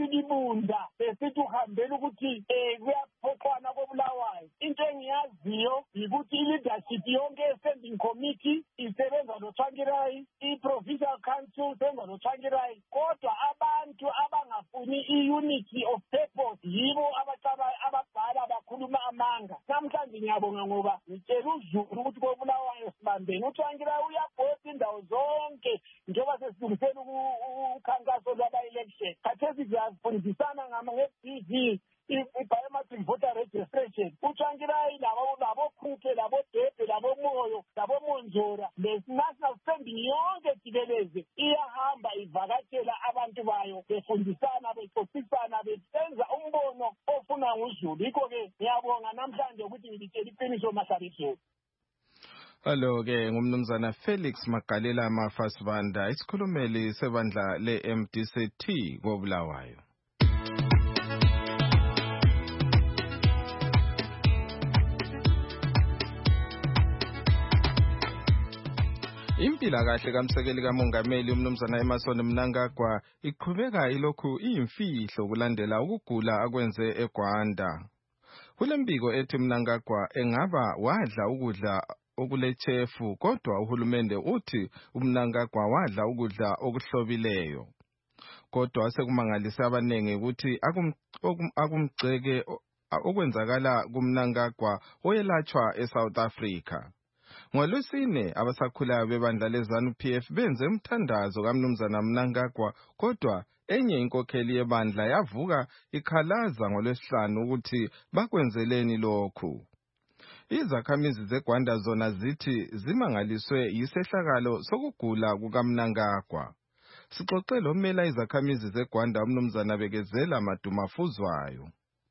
silibunda besithi uhambela ukuthi um kuyaphoxwana kobulawayo. Into engiyaziyo yikuthi i-leadership yonke e-standing committee isebenza noTsvangirai, i-provincial council isebenza noTsvangirai, kodwa abantu abangafuni i-unity of purpose yibo ababhala bakhuluma amanga. Namhlanje ngiyabonga ngoba ngitshela uZulu ukuthi kobulawayo sibambeni. uTsvangirai uyabhoda indawo zonke njengoba sesilungisela ukhankaso lwaba-election. Khathesi siyafundisana nge-B V, i-biometric voter registration. uTsvangirai labo Khukhe, labo Debe, labo Moyo, labo Monjora, le-national standing yonke jikeleze iyahamba ivakatshela abantu bayo befundisana, bexoxisana, besenza umbono ofuna nguZulu. Yikho-ke ngiyabonga namhlanje ukuthi ngilitshela iqiniso Mahlabezulu. Alo-ke ngumnumzana Felix Magalela Mafasibanda, isikhulumeli sebandla le-M D C T koBulawayo. Impilakahle kamsekeli kamongameli umnumzana Emmerson Mnangagwa iqhubeka ilokhu iyimfihlo kulandela ukugula akwenze eGwanda. Kulembiko ethi Mnangagwa engaba wadla ukudla okulechefu, kodwa uhulumende uthi uMnangagwa wadla ukudla okuhlobileyo. Kodwa sekumangalisa abanengi ukuthi akumgceke okwenzakala kuMnangagwa oyelatshwa eSouth Africa. NgoLwesine abasakhulayo bebandla leZANU P F benze umthandazo kaMnumzana Mnangagwa, kodwa enye inkokheli yebandla yavuka ikhalaza ngoLwesihlanu ukuthi bakwenzeleni lokhu. Izakhamizi zeGwanda zona zithi zimangaliswe yisehlakalo sokugula kukaMnangagwa. Sixoxele omela izakhamizi zeGwanda umnumzana Bekezela Madumafuzwayo.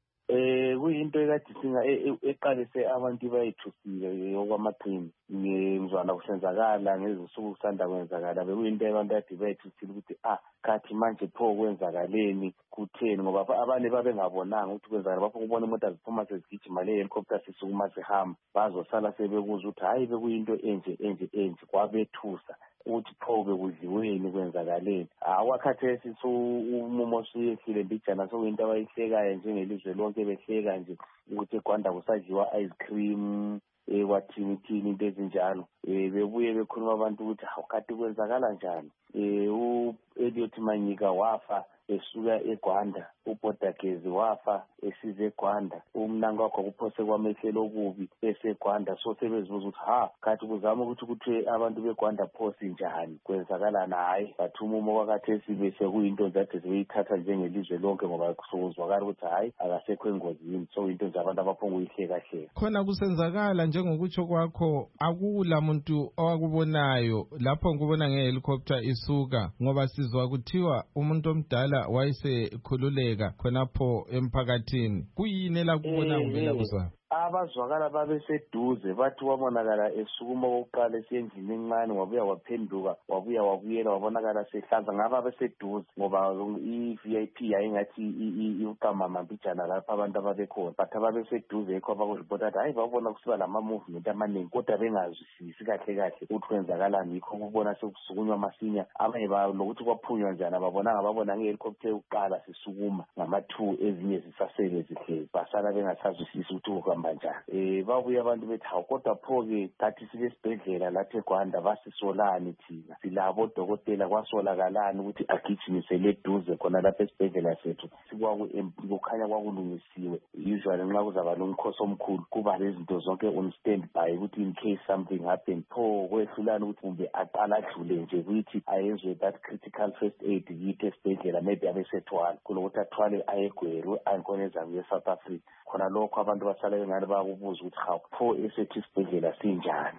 Eh kuyinto ekade singa eqalise abantu bayithusile okwamaqini ngizwana kusenzakala ngezinsuku kusanda kwenzakala bekuyinto abantu ade bayithusile ukuthi ah kathi manje pho kwenzakaleni kutheni ngoba abanye babengabonanga ukuthi kwenzakala bafuna ukubona imoto ziphuma sezigijima le helicopter sisukuma sihamba bazosala sebekuza ukuthi hayi bekuyinto enje enje enje kwabethusa ukuthi pho bekudliweni kwenzakaleni. Awakhathesi so umumo suyehlile mbijana sokuyinto abayihlekayo njengelizwe lonke behleka nje ukuthi eGwanda kusadliwa ice cream ekwathini thini into ezinjalo. Eh bebuye bekhuluma abantu ukuthi awukhathi kwenzakala njani. Eh u-Elliot Manyika wafa esuka eGwanda, uBodagezi wafa esize eGwanda, uMnangagwa kuphose kwamehlelo okubi eseGwanda. So sebezibuza ukuthi ha kathi kuzama ukuthi kuthiwe abantu beGwanda phosi njani kwenzakala naye bathi umumo kwakhathesi bese kuyinto nje sebeyithatha njengelizwe lonke ngoba kusukuzwakala ukuthi hayi akasekho engozini. So into nje abantu abaphonga uyihleka hleka khona kusenzakala njengokutsho kwakho akula muntu owakubonayo lapho ngikubona ngehelicopter isuka ngoba sizwa kuthiwa umuntu omdala wayesekhululeka khonapho emphakathini. Kuyini la kubona ngivela kuzwa abazwakala babeseduze bathi wabonakala esukuma kokuqala esendlini encane wabuya waphenduka wabuya wabuyela wabonakala sehlanza ngaba beseduze ngoba i-V I P yayingathi uqama mbijana lapha abantu ababekhona but ababeseduze yikho abakuripota hayi babona kusiba lama movement amaningi kodwa bengazwisisi kahle kahle ukuthi kwenzakalani. Yikho kubona sekusukunywa masinya abanye lokuthi kwaphunywa njani ababonanga babona ngehelicopter yokuqala sisukuma ngama-two ezinye zisasele zihlezi basala bengasazwisisi ukuthi manja eh babuye abantu bethi hawu kodwa pho-ke kathi silesibhedlela lapha eGwanda basisolani thina silabo odokotela kwasolakalani ukuthi agijimisele eduze khona lapha esibhedlela sethu sikwaku-empty kukhanya kwakulungisiwe. Usually nxa kuzaba nomkhosi omkhulu kuba lezinto zonke on standby ukuthi in case something happen pho kwehlulani ukuthi kumbe aqala adlule nje kuyithi ayenzwe that critical first aid yithi esibhedlela maybe abesethwala kulokuthi athwale ayegweru ankoneza ye-South Africa. Khona lokho abantu basala ngani bakubuza ukuthi hawu pho esethi isibhedlela sinjani.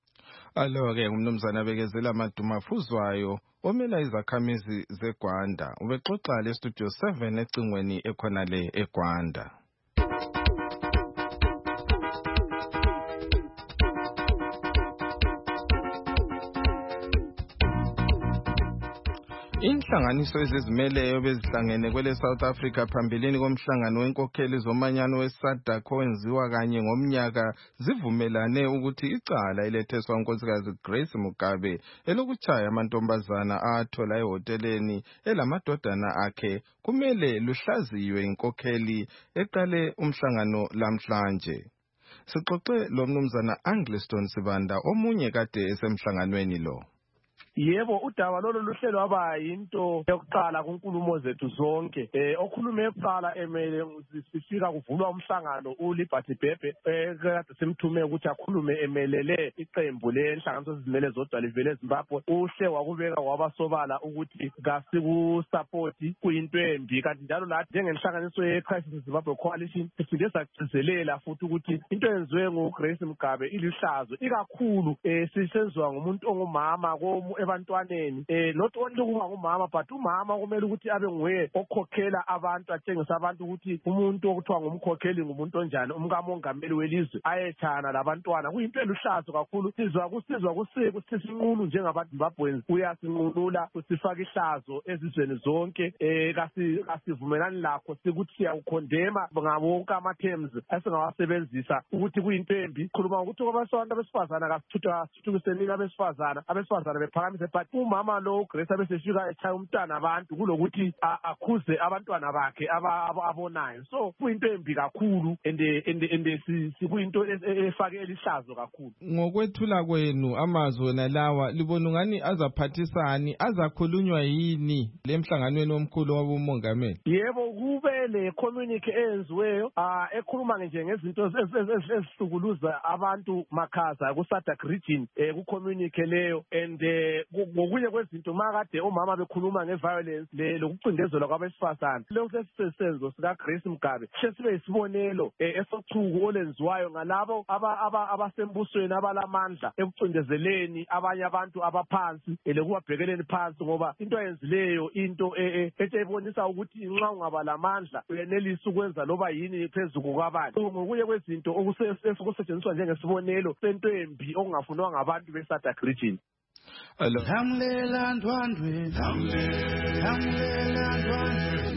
Alo-ke ngumnumzana Bekezela Madumafuzwayo omela izakhamizi zeGwanda ubexoxa le studio seven ecingweni ekhona le eGwanda. Inhlanganiso ezizimeleyo bezihlangene kwele South Africa phambilini komhlangano wenkokheli zomanyano we-SADC owenziwa kanye ngomnyaka zivumelane ukuthi icala eletheswa unkosikazi Grace Mugabe elokuchaya amantombazana athola ehoteleni elamadodana akhe kumele luhlaziywe inkokheli eqale umhlangano lamhlanje. Sixoxe lo mnumzana Angliston Sibanda omunye kade esemhlanganweni lo. Yebo, udaba lolu luhlelo waba yinto yokuqala kunkulumo zethu zonke. Eh okhulume yokuqala emele sifika kuvulwa umhlangano uLiberty Bhebhe ekade simthume ukuthi akhulume emelele iqembu lenhlanganiso ezimele zodwa livele eZimbabwe. Uhle wakubeka wabasobala ukuthi kasiku support kuyinto embi kanti njalo lathi njengenhlanganiso yeCrisis Zimbabwe Coalition sifike sagcizelela futhi ukuthi into yenziwe nguGrace Mugabe ilihlazo ikakhulu eh sisenziwa ngumuntu ongumama ko ebantwaneni eh not only kuba ngumama but umama kumele ukuthi abe nguye okhokhela abantu atshengisa abantu ukuthi umuntu okuthiwa ngumkhokheli ngumuntu onjani umkamongameli welizwe ayethana labantwana kuyinto eluhlazo kakhulu sizwa kusizwa kusiko sisinqulu njengabantu Zimbabweans uyasinqulula usifaka ihlazo ezizweni zonke eh kasivumelani lakho sikuthi siyakukhondema ngabo ama terms asingawasebenzisa ukuthi kuyinto embi khuluma ukuthi kwabantu besifazana kasithutha sithukusenini abesifazana abesifazana bephakamise but umama lo Grace abesefika echaya umntana abantu kulokuthi akhuze abantwana bakhe ababonayo so kuyinto embi kakhulu ende ende ende sikuyinto efake elihlazo kakhulu. Ngokwethula kwenu amazwi nalawa libona ngani azaphathisani azakhulunywa yini lemhlanganweni omkhulu wabomongameli? Yebo kube le communique enziweyo ekhuluma nje ngezinto ezihlukuluza abantu makhaza ku SADC region ku communique leyo and ngokunye kwezinto makade omama bekhuluma ngeviolence le lokucindezelwa kwabesifazana lokho sesisenzo sika Grace Mugabe sibe isibonelo esothuku olenziwayo ngalabo abasembusweni abalamandla ekucindezeleni abanye abantu abaphansi lekubabhekeleni phansi ngoba into yenzileyo into etshebonisa ukuthi inxa ungaba lamandla uyenelisa ukwenza loba yini phezulu kwabani ngokunye kwezinto okusetshenziswa njengesibonelo sento embi okungafunwa ngabantu beSADC region. Lamlela ndwandwe lamlela ndwandwe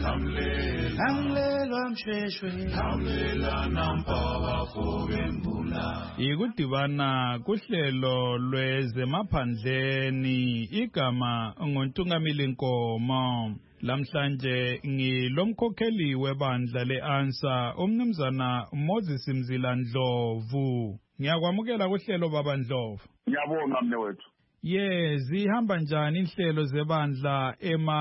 lamlela msheshwe lamlela nampaba fobembula. Ikudibana kuhlelo lwezemaphandleni igama ngontungamili Nkomo. Lamhlanje ngilomkhokheli webandla leANSA umnumzana Moses Mzila Ndlovu. Ngiyakwamukela kuhlelo baba Ndlovu. Ngiyabonga mnewethu. Ye zihamba njani inhlelo zebandla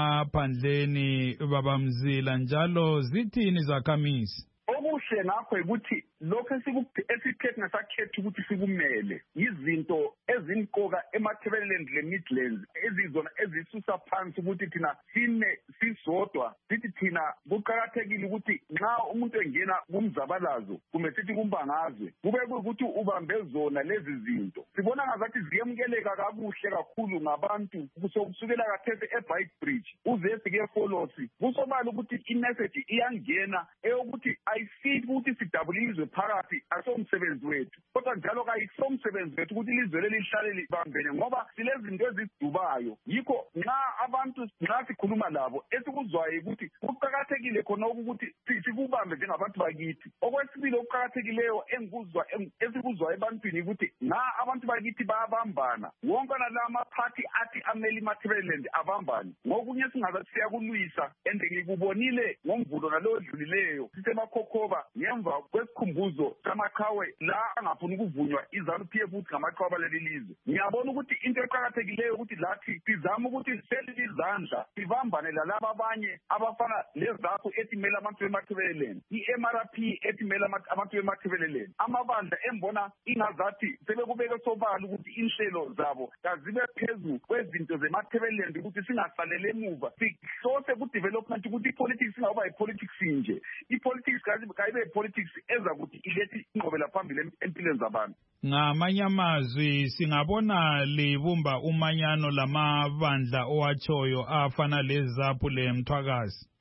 emaphandleni baba Mzila njalo zithini zakhamisi? Okuhle ngakho ukuthi lokho esikhethe ngasakhetha ukuthi sikumele izinto ezimqoka emathebeleni leMidlands ezizona ezisusa phansi ukuthi thina sine sisodwa sithi thina kuqhakathekile ukuthi nxa umuntu engena kumzabalazo kumbe sithi kumbangazwe kube ukuthi ubambe zona lezi zinto sibona ngazathi ziyemukeleka kakuhle kakhulu ngabantu kusukela kathese eBike Bridge uze sike Folosi kusobala ukuthi imessage iyangena eyokuthi ayifiki ukuthi sidabulizwe phakathi asomsebenzi wethu kodwa njalo kayisomsebenzi wethu ukuthi ilizwe lihlale libambene ngoba silezinto ezidubayo yikho nxa abantu nxa sikhuluma labo esikuzwayo ukuthi kuqhakathekile khona ukuthi sikubambe njengabantu bakithi. Okwesibili okuqhakathekileyo engikuzwa esikuzwayo ebantwini ukuthi nxa abantu bakithi bayabambana wonke nalama party athi ameli Matabeleland abambane ngokunye singazathi siyakulwisa and ngikubonile ngomvulo nalo dlulileyo sisemakhokhoba ngemva kwesikhumbuzo samaqhawe la angafuni ukuvunywa iZANU P F ukuthi ngamaqhawe baleli lizwe. Ngiyabona ukuthi into eqhakathekileyo ukuthi lathi sizama ukuthi selile izandla sibambane lalabo abanye abafana leZAPHU etimela abantu beMatabeleland i-M R P etimela abantu beMatabeleland amabandla embona ingazathi sebekubeke sobala ukuthi inhlelo zabo kazibe phezulu kwezinto zeMatabeleland ukuthi singasalele emuva sihlose ku-development ukuthi ipolitics ingaba yipolitics nje ipolitics kayibe yipolitics eza ukuthi ilethi ingqobela phambili empilweni zabantu. Ngamanye amazwi singabona libumba umanyano lamabandla owachoyo afana leZAPHU leMthwakazi.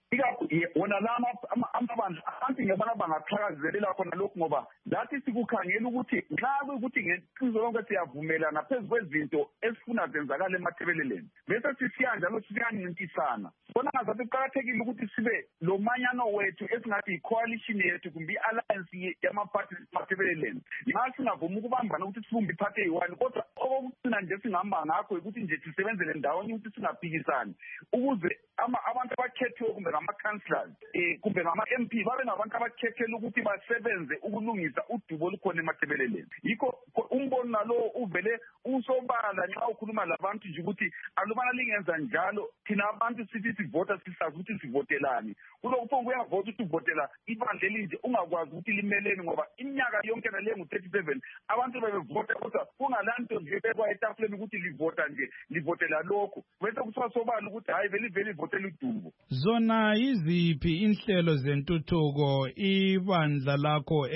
wona lama amabandla abantu ngebona bangaxhakazelela khona lokhu ngoba lathi sikukhangela ukuthi nxa kuyukuthi ngeqiniso lonke siyavumelana phezu kwezinto esifuna zenzakala emathebeleleni bese sisiya njalo siyancintisana bona ngazathi kuqakathekile ukuthi sibe lo manyano wethu esingathi i-coalition yethu kumbe i-alliance yamaphathi emathebeleleni nxa singavuma ukubambana ukuthi sibumbe iphathi eyi-one kodwa okokugcina nje singihamba ngakho ukuthi nje sisebenzele ndawonye ukuthi singaphikisani ukuze abantu abakhethiwe kumbe ngama-councillors um kumbe ngama-M P babe ngabantu abakhethela ukuthi basebenze ukulungisa udubo olukhona emathebeleleni yikho umbono nalowo uvele usobala nxa ukhuluma labantu nje ukuthi alubana lingenza njalo thina abantu sithi sivota sisazi ukuthi sivotelani kulokho uyavota ukuthi uvotela ibandla elinje ungakwazi ukuthi limeleni ngoba iminyaka yonke nale ngu-thirty seven abantu bebevota kodwa kungalanto nje bekwa etafuleni ukuthi livota nje livotela lokho bese kuthiwa sobala ukuthi hhayi velivele ivotela udubo. Zona yiziphi inhlelo zentuthuko ibandla lakho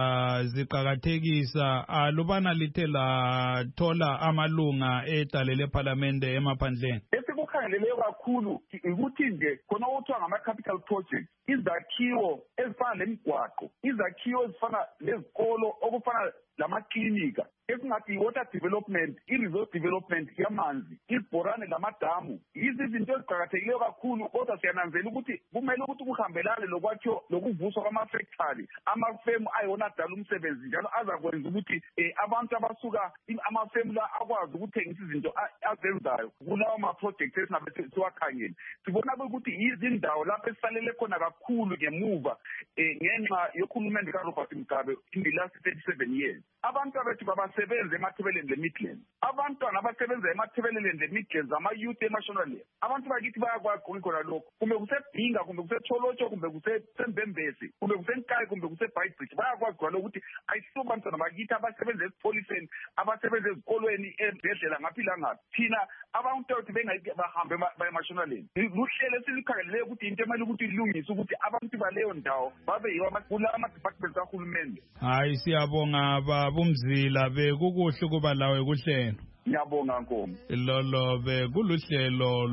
elizaziqakathekisa alubana lithe lathola amalunga edale lephalamende emaphandleni? Esikukhangeleleyo kakhulu ukuthi nje khona okuthiwa ngama-capital projects izakhiwo ezifana lemigwaqo izakhiwo ezifana lezikolo okufana lamaklinika esingathi i-water development, i-resource development yamanzi, ibhorane lamadamu yizi izinto eziqakathekileyo kakhulu kodwa siyananzela ukuthi kumele ukuthi kuhambelane lokwakhiwo lokuvuswa kwamafektari amafemu ayona adala umsebenzi njalo azakwenza ukuthi um abantu abasuka amafemu la akwazi ukuthengisa izinto azenzayo kulawo ma-project esingabe siwakhangele sibona ukuthi yizindawo lapho esisalele khona kakhulu ngemuva um ngenxa yokhulumende kaRobert Mugabe in the last thirty-seven years abantu abethu babasebenza emathebeleni le-Midlands abantwana abasebenza emathebeleni le-Midlands ama-youth emationally abantu bakithi bayakwazi khona lokho kumbe kusebhinga kumbe kusetholotsho kumbe kusembembesi kumbe kusenkayi kumbe kusebhayibridge bayakwazi khona ukuthi ayisibo bantwana bakithi abasebenza ezipholiseni abasebenza ezikolweni ezibhedlela ngaphi langaphi thina abantu bethu bengayike bahambe baye emationaleni luhlelo esilikhangeleleyo ukuthi into emele ukuthi ilungise ukuthi abantu baleyo ndawo babe yiwo kulawo ama-departments kahulumende. Hayi siyabonga babumzila bekukuhle ukuba lawe kuhlelo. Ngiyabonga Nkomo. Lolo bekuluhlelo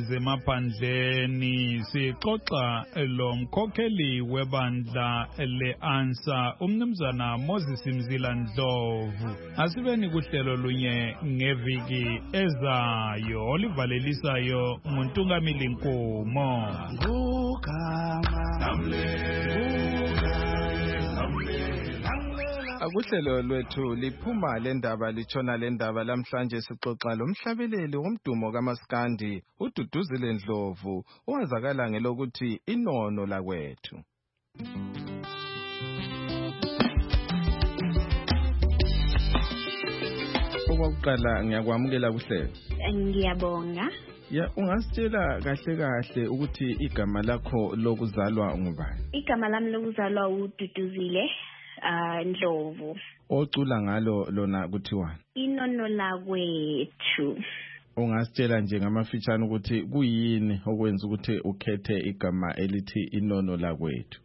lwezemaphandleni sixoxa lo mkhokheli webandla le-ANSA umnumzana Moses Mzila Ndlovu. Asibeni kuhlelo lunye ngeviki ezayo olivalelisayo nguNtungamili Nkomo. Akuhlelo lwethu liphuma lendaba litshona lendaba lamhlanje sixoxa lomhlabeleli womdumo kaMaskandi uDuduzile Ndlovu owazakala ngelokuthi inono lakwethu. Okokuqala ngiyakwamukela kuhlelo. Ngiyabonga. Ya ungasitshela kahle kahle ukuthi igama lakho lokuzalwa ngubani? Igama lami lokuzalwa uDuduzile Uh, Ndlovu. Ocula ngalo lona kuthiwani? Inono lakwethu. Ungasitshela nje ngamafitshane ukuthi kuyini okwenza ukuthi ukhethe igama elithi inono lakwethu?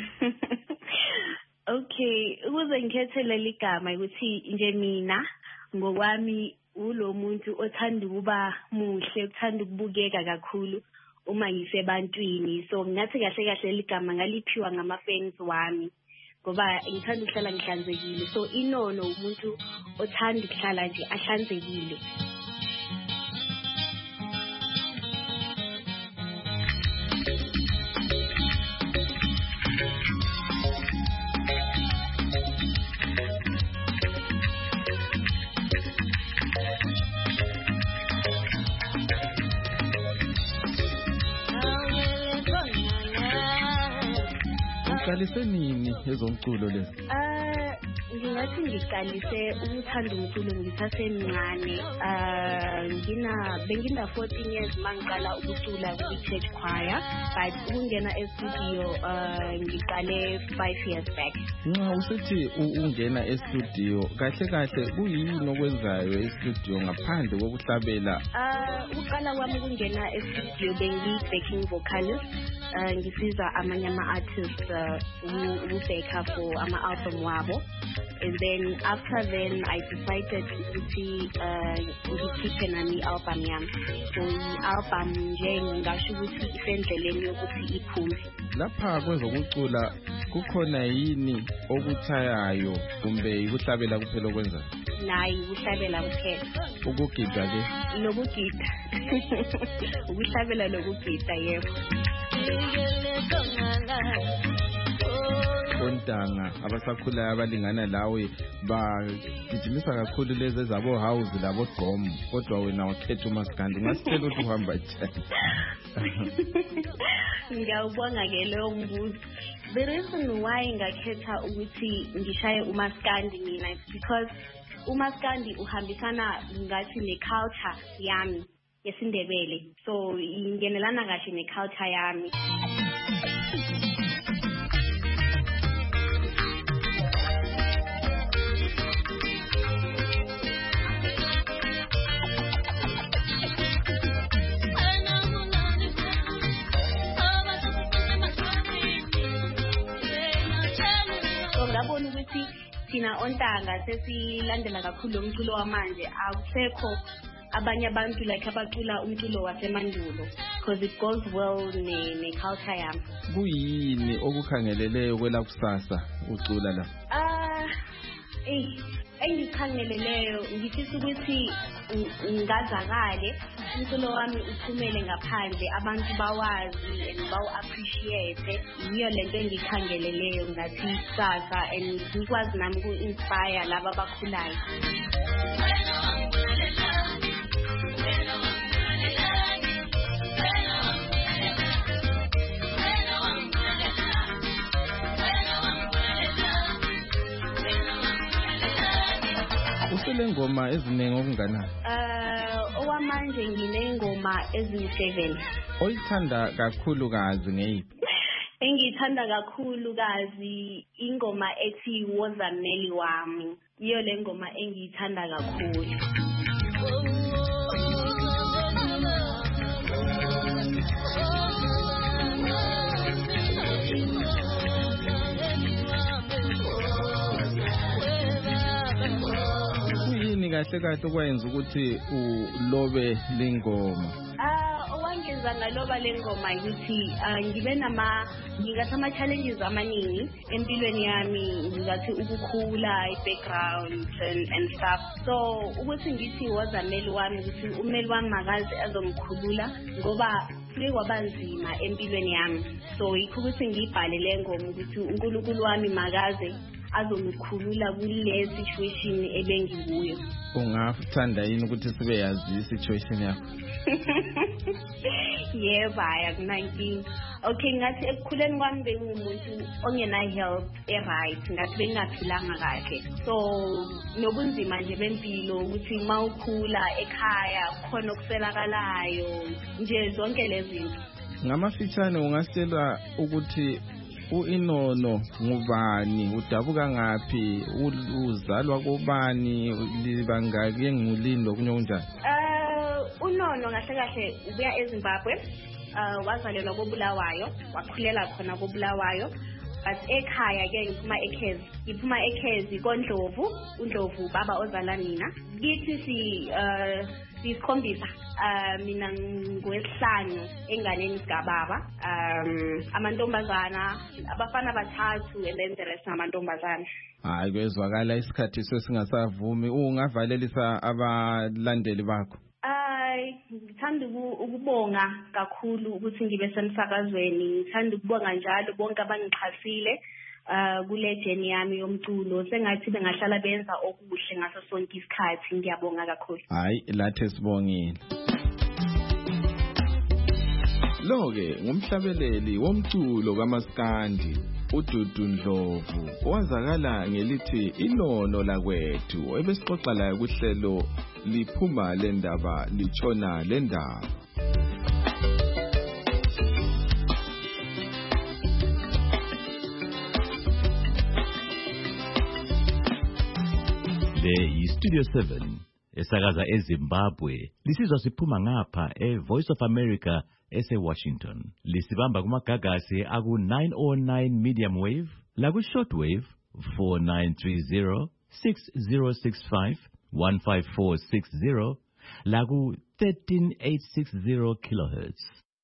Okay, ukuze ngikhethe leli gama ukuthi nje mina ngokwami ulo muntu othanda ukuba muhle, othanda ukubukeka kakhulu uma ngisebantwini. So ngathi kahle kahle ligama ngaliphiwa ngama-fans wami. Ngoba ngithanda ukuhlala ngihlanzekile so inono umuntu othanda ukuhlala nje ahlanzekile. Uqalise nini ezomculo lezi? Ah, ngingathi ngiqalise ukuthanda umculo ngisasemncane. Ah, ngina bengina fourteen years mangiqala ukucula ku-church choir, but ukungena e-studio ah ngiqale five years back. Nxa usithi ungena e-studio kahle kahle kuyini okwenzayo e-studio ngaphandle kokuhlabela? Ah, uqala kwami ukungena e-studio bengi backing vocalist. uh, ngisiza amanye ama-artists uh, ukubheka for ama-album wabo. And then after then I decided ukuthi uh, ngikhiphe nami i-album yami. So i-album nje ngingasho ukuthi isendleleni yokuthi iphume. Lapha kwezokucula kukhona yini okuthayayo kumbe ukuhlabela kuphela okwenza? Nayi ukuhlabela kuphela. Ukugida ke? Nokugida. Ukuhlabela nokugida yebo. Ontanga abasakhulayo abalingana lawe bagijimisa kakhulu lezi zabo house labo gqom, kodwa wena wakhetha uMaskandi. Ngasicela ukuthi uhamba njani? Ngiyawubonga ke leyo mbuzo. The reason why ngakhetha ukuthi ngishaye uMaskandi mina is because uMaskandi uhambisana ngathi ne-culture yami yesiNdebele, so ingenelana kahle ne-culture yami. Ngabona ukuthi thina ontanga sesilandela kakhulu umculo wamanje, akusekho abanye abantu like abacula umculo wasemandulo because it goes well ne ne culture yami. Kuyini okukhangeleleyo kwela kusasa ucula la? Ah eh engikhangeleleyo ngifisa ukuthi ngazakale umculo wami uphumele ngaphandle, abantu bawazi and bawu appreciate. Yiyo lento engikhangeleleyo ngathi kusasa, and ngikwazi nami uku inspire laba abakhulayo. Usele ngoma ezinengi okunganani? Uh, owamanje nginengoma eziyi-seven. Oyithanda kakhulu kazi ngeyiphi? Engithanda kakhulu kazi ingoma ethi Wozameli wami. Iyo le ngoma engiyithanda kakhulu. Kahle kahle okwenza ukuthi ulobe lengoma? Ah, owangenza ngaloba lengoma ukuthi ngibe nama ngingathi ama challenges amaningi empilweni yami, ngizathi ukukhula, i-background and, and stuff. So ukuthi ngithi Wozameli wami, ukuthi umeli wami makazi azomkhulula ngoba kuke kwabanzima empilweni yami. So yikho ukuthi ngibhale le ngoma ukuthi uNkulunkulu wami makaze azomkhulula kule situation ebengikuyo. Ungathanda yini ukuthi sibe yazi i-situation yakho? Yebo, akunankinga. Okay, ngathi ekukhuleni kwami bengumuntu ongena health e-right, ngathi bengaphilanga kahle. So nobunzima nje bempilo ukuthi mawukhula ekhaya khona okuselakalayo nje zonke lezi zinto. Ngamafitshane ungasitshela ukuthi uInono ngubani, udabuka ngaphi, uzalwa kobani, libangake ngulindo kunye kunjani? Eh uNono kahle kahle ubuya eZimbabwe, uh wazalelwa koBulawayo, wakhulela khona koBulawayo. But ekhaya ke ngiphuma eKhezi, ngiphuma eKhezi koNdlovu, uNdlovu baba ozala mina. Kithi si uh sisikhombisa, uh mina ngwesihlanu enganeni sikababa, um amantombazana, abafana bathathu and then the rest amantombazana. Hayi kwezwakala isikhathi sesingasavumi, ungavalelisa abalandeli bakho? Ay, ngithanda ukubonga kakhulu ukuthi ngibe semsakazweni, ngithanda ukubonga njalo bonke abangixhasile uh kule journey yami yomculo. Sengathi bengahlala benza okuhle ngaso sonke isikhathi, ngiyabonga kakhulu. Hayi lathi sibongile. Lo-ke ngumhlabeleli womculo kaMaskandi uDudu Ndlovu, owazakala ngelithi Inono lakwethu, ebesixoxa la kuhlelo liphuma lendaba litshona lendaba. Le yi Studio seven esakaza eZimbabwe lisizwa siphuma ngapha eVoice of America ese-Washington. Lisibamba kumagagasi aku nine oh nine medium wave laku short wave four nine three zero, six zero six five, one five four six zero laku thirteen eight sixty kilohertz.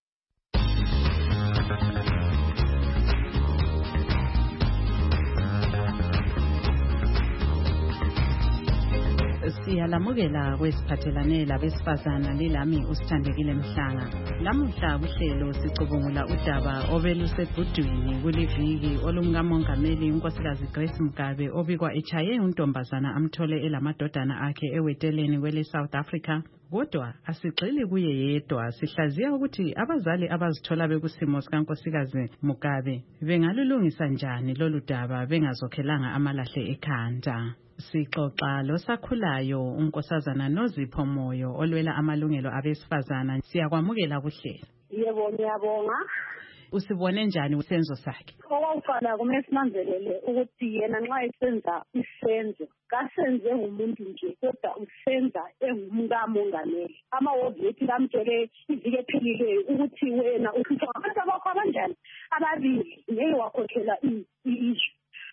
Siyalamukela kwesiphathelane labesifazana lilami usithandekile Mhlanga. Lamuhla kuhlelo sicubungula udaba obelusebhudwini kuliviki olumkamongameli unkosikazi Grace Mugabe obikwa echaye untombazana amthole elamadodana akhe eweteleni kwele South Africa. Kodwa asigxili kuye yedwa, sihlaziya ukuthi abazali abazithola bekusimo sikankosikazi Mugabe bengalulungisa njani lolu daba bengazokhelanga amalahle ekhanda. Sixoxa losakhulayo unkosazana Nozipho Moyo olwela amalungelo abesifazana. Siyakwamukela kuhlelo. Yebo ngiyabonga. Usibone njani usenzo sakhe? Okokuqala kumele sinanzelele ukuthi yena nxa esenza isenzo kasenze ngumuntu nje kodwa usenza engumkamongameli. Amawodi ethi kamtshele ivike ephilileyo ukuthi wena uhlutshwa ngabantu abakho abanjani ababili ngeke wakhokhela izwe.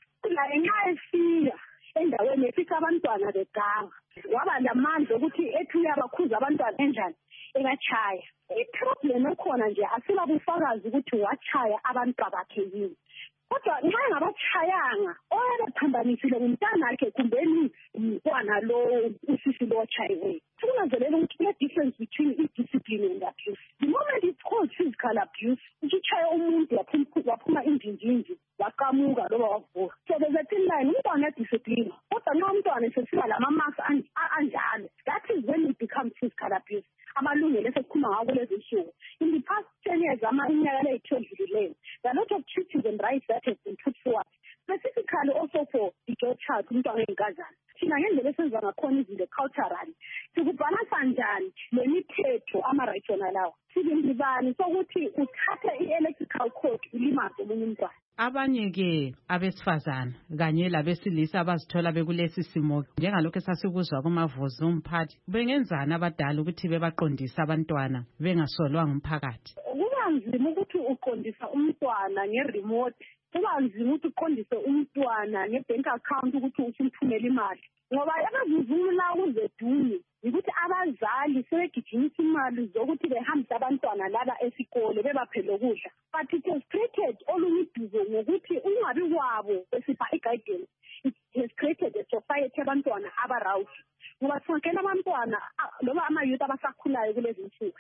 La nxa efika endaweni efika abantwana beganga waba lamandla ukuthi ethi uyabakhuza abantwana enjani ekachaya. Iproblem ekhona nje asila bufakazi ukuthi wachaya abantu bakhe yini. Kodwa nxa engabachayanga oyabaphambanisile umntana akhe kumbeni umntwana lo usisi lo chayiwe. Kunanzelela ukuthi kule difference between discipline and abuse. The moment it's called physical abuse, uchichaya umuntu waphuma indinjinji waqamuka loba wavuka. So there's a thin line. Umntwana discipline. Kodwa nxa umntwana esesiba lama-marks anjalo, that is when it becomes physical abuse. Amalungelo esesikhuluma ngawo kulezi nsuku. In the past ten years, iminyaka le-twelve edlulileyo, there are a lot of treaties and rights that have been put forward, specifically also for the girl child, umntwana oyinkazana. Thina ngendlela esenza ngakhona izinto culturally sikubhalansa njani lemithetho ama-rights wona lawo. Sibindibani sokuthi uthathe i-electrical code ulimaze omunye umntwana. Abanye-ke abesifazana kanye labesilisa abazithola bekulesi simo njengalokhu esasikuzwa kumavuzo umphathi bengenzani abadala ukuthi bebaqondisa abantwana bengasolwa ngumphakathi? Kuba nzima ukuthi uqondisa umntwana nge-remote, kuba nzima ukuthi uqondise umntwana nge-bank account ukuthi usimthumele imali ngoba abazuzula ukuze duni ukuthi abazali sebegijimisa imali zokuthi behambise abantwana laba esikole bebaphele ukudla. But it has created olunye iduzo ngokuthi ungabi kwabo besipha i-guidance. It has created a society abantwana abarawuthi ngoba sinkela abantwana loba ama-youth abasakhulayo kulezi nsuku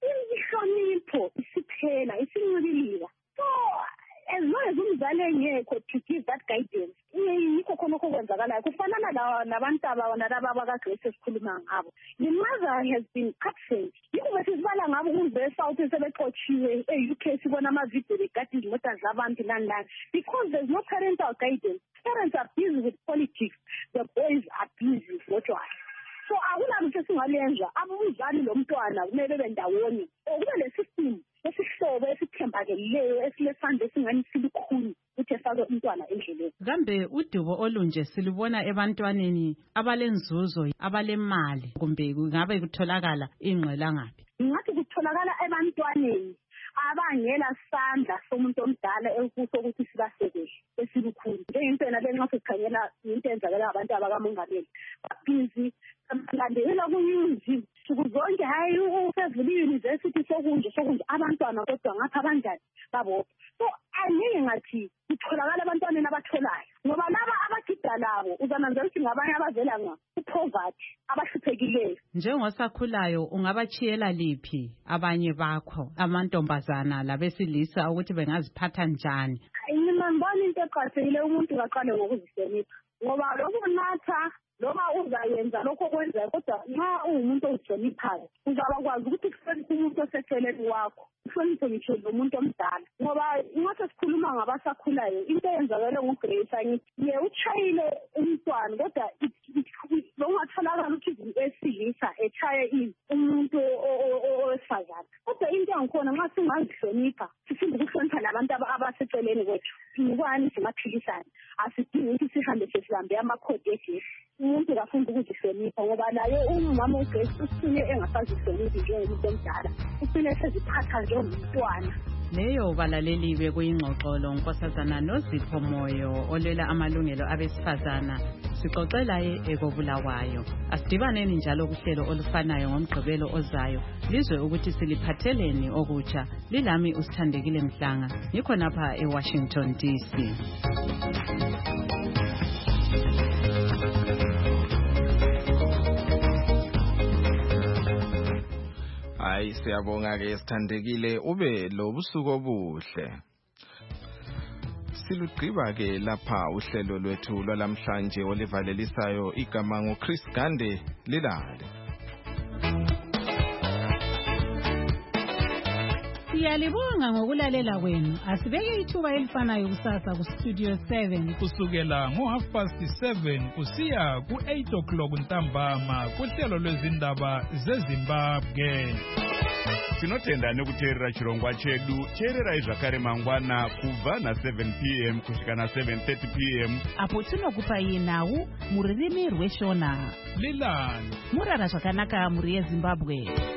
ihlonipho isiphela isincibilika. So as long as umzali engekho to give that guidance, yikho khona okwenzakalayo kufanana nabantu abalaba bakaGrace esikhuluma ngabo. The mother has been absent. Yikho besizibala ngabo ukuze eSouth sebexotshiwe e-U K sibona amavidiyo begada izimota zabantu lani lani because there's no parental guidance. Parents are busy with politics. The boys are busy with utshwala. So akunalutho esingalenza abumzali lo mntwana kumele bendawonye okube le system esihlobo esithembakeleyo esilesandla esingani silukhuni ukuthi efake umntwana endleleni. Kambe udubo olunje silubona ebantwaneni abalenzuzo abalemali kumbe ngabe kutholakala ingqela ngaphi? Ngathi kutholakala ebantwaneni abangela sandla somuntu omdala ekuso ukuthi sibasekele esilukhuni. Ngento yena lenxa sikhangela into enzakala abantu abakamongameli babhizi landela kuyuzi sikuzonke hayi usevula i-university sokunje sokunje abantwana kodwa ngapha abanjani babopha. So angeke ngathi kutholakala abantwaneni abatholayo ngoba laba abagida labo uzananzela ukuthi ngabanye abavela nga poverty abahluphekileyo. Njengosakhulayo ungabachiyela liphi abanye bakho amantombazana labesilisa ukuthi bengaziphatha njani? Mina ngibona into eqakathekile umuntu kaqale ngokuzihlonipha ngoba lokunatha noma uzayenza lokho kwenza kodwa nxa uwumuntu ozihloniphayo uzabakwazi ukuthi kuhloniphe umuntu oseceleni wakho, uhloniphe ngitsho lomuntu omdala ngoba nxa sesikhuluma ngabasakhulayo into eyenzakele nguGrace angithi ye utshayile umntwana kodwa longatholakala ukuthi izinto esilisa etshaye umuntu owesifazane. Kodwa into yangikhona nxa singazihlonipha sifunda ukuhlonipha labantu abaseceleni kwethu ngubani simaphilisane asidingi ukuthi sihambe sesihambe amakhodi egesi. Umuntu kafunda ukuzihlonipha ngoba naye umama uGrace usine engasazihloniphi njengomuntu omdala usine eseziphatha njengomntwana. Leyo balaleliwe kuyingxoxolo Nkosazana Nozipho Moyo olwela amalungelo abesifazana sixoxela ekobulawayo. Asidibaneni njalo kuhlelo olufanayo ngomgqibelo ozayo lizwe ukuthi siliphatheleni okutsha. Lilami uSithandekile Mhlanga ngikho napha eWashington D C. Hayi siyabonga ke Sithandekile ube lobusuku obuhle. Silugqiba ke lapha uhlelo lwethu lwalamhlanje olivalelisayo igama ngoChris Gande lilale. Siyalibonga ngokulalela kwenu. Asibeke ithuba elifanayo kusasa ku Studio seven kusukela ngo half past seven kusiya ku eight o'clock ntambama kuhlelo lwezindaba zeZimbabwe. Tinotenda nekuteerera chirongwa chedu. Teererai zvakare mangwana kubva na seven p m kusvika na seven thirty p m apo tinokupai nhau muririmi rweshona. Lilani murara zvakanaka muri yeZimbabwe.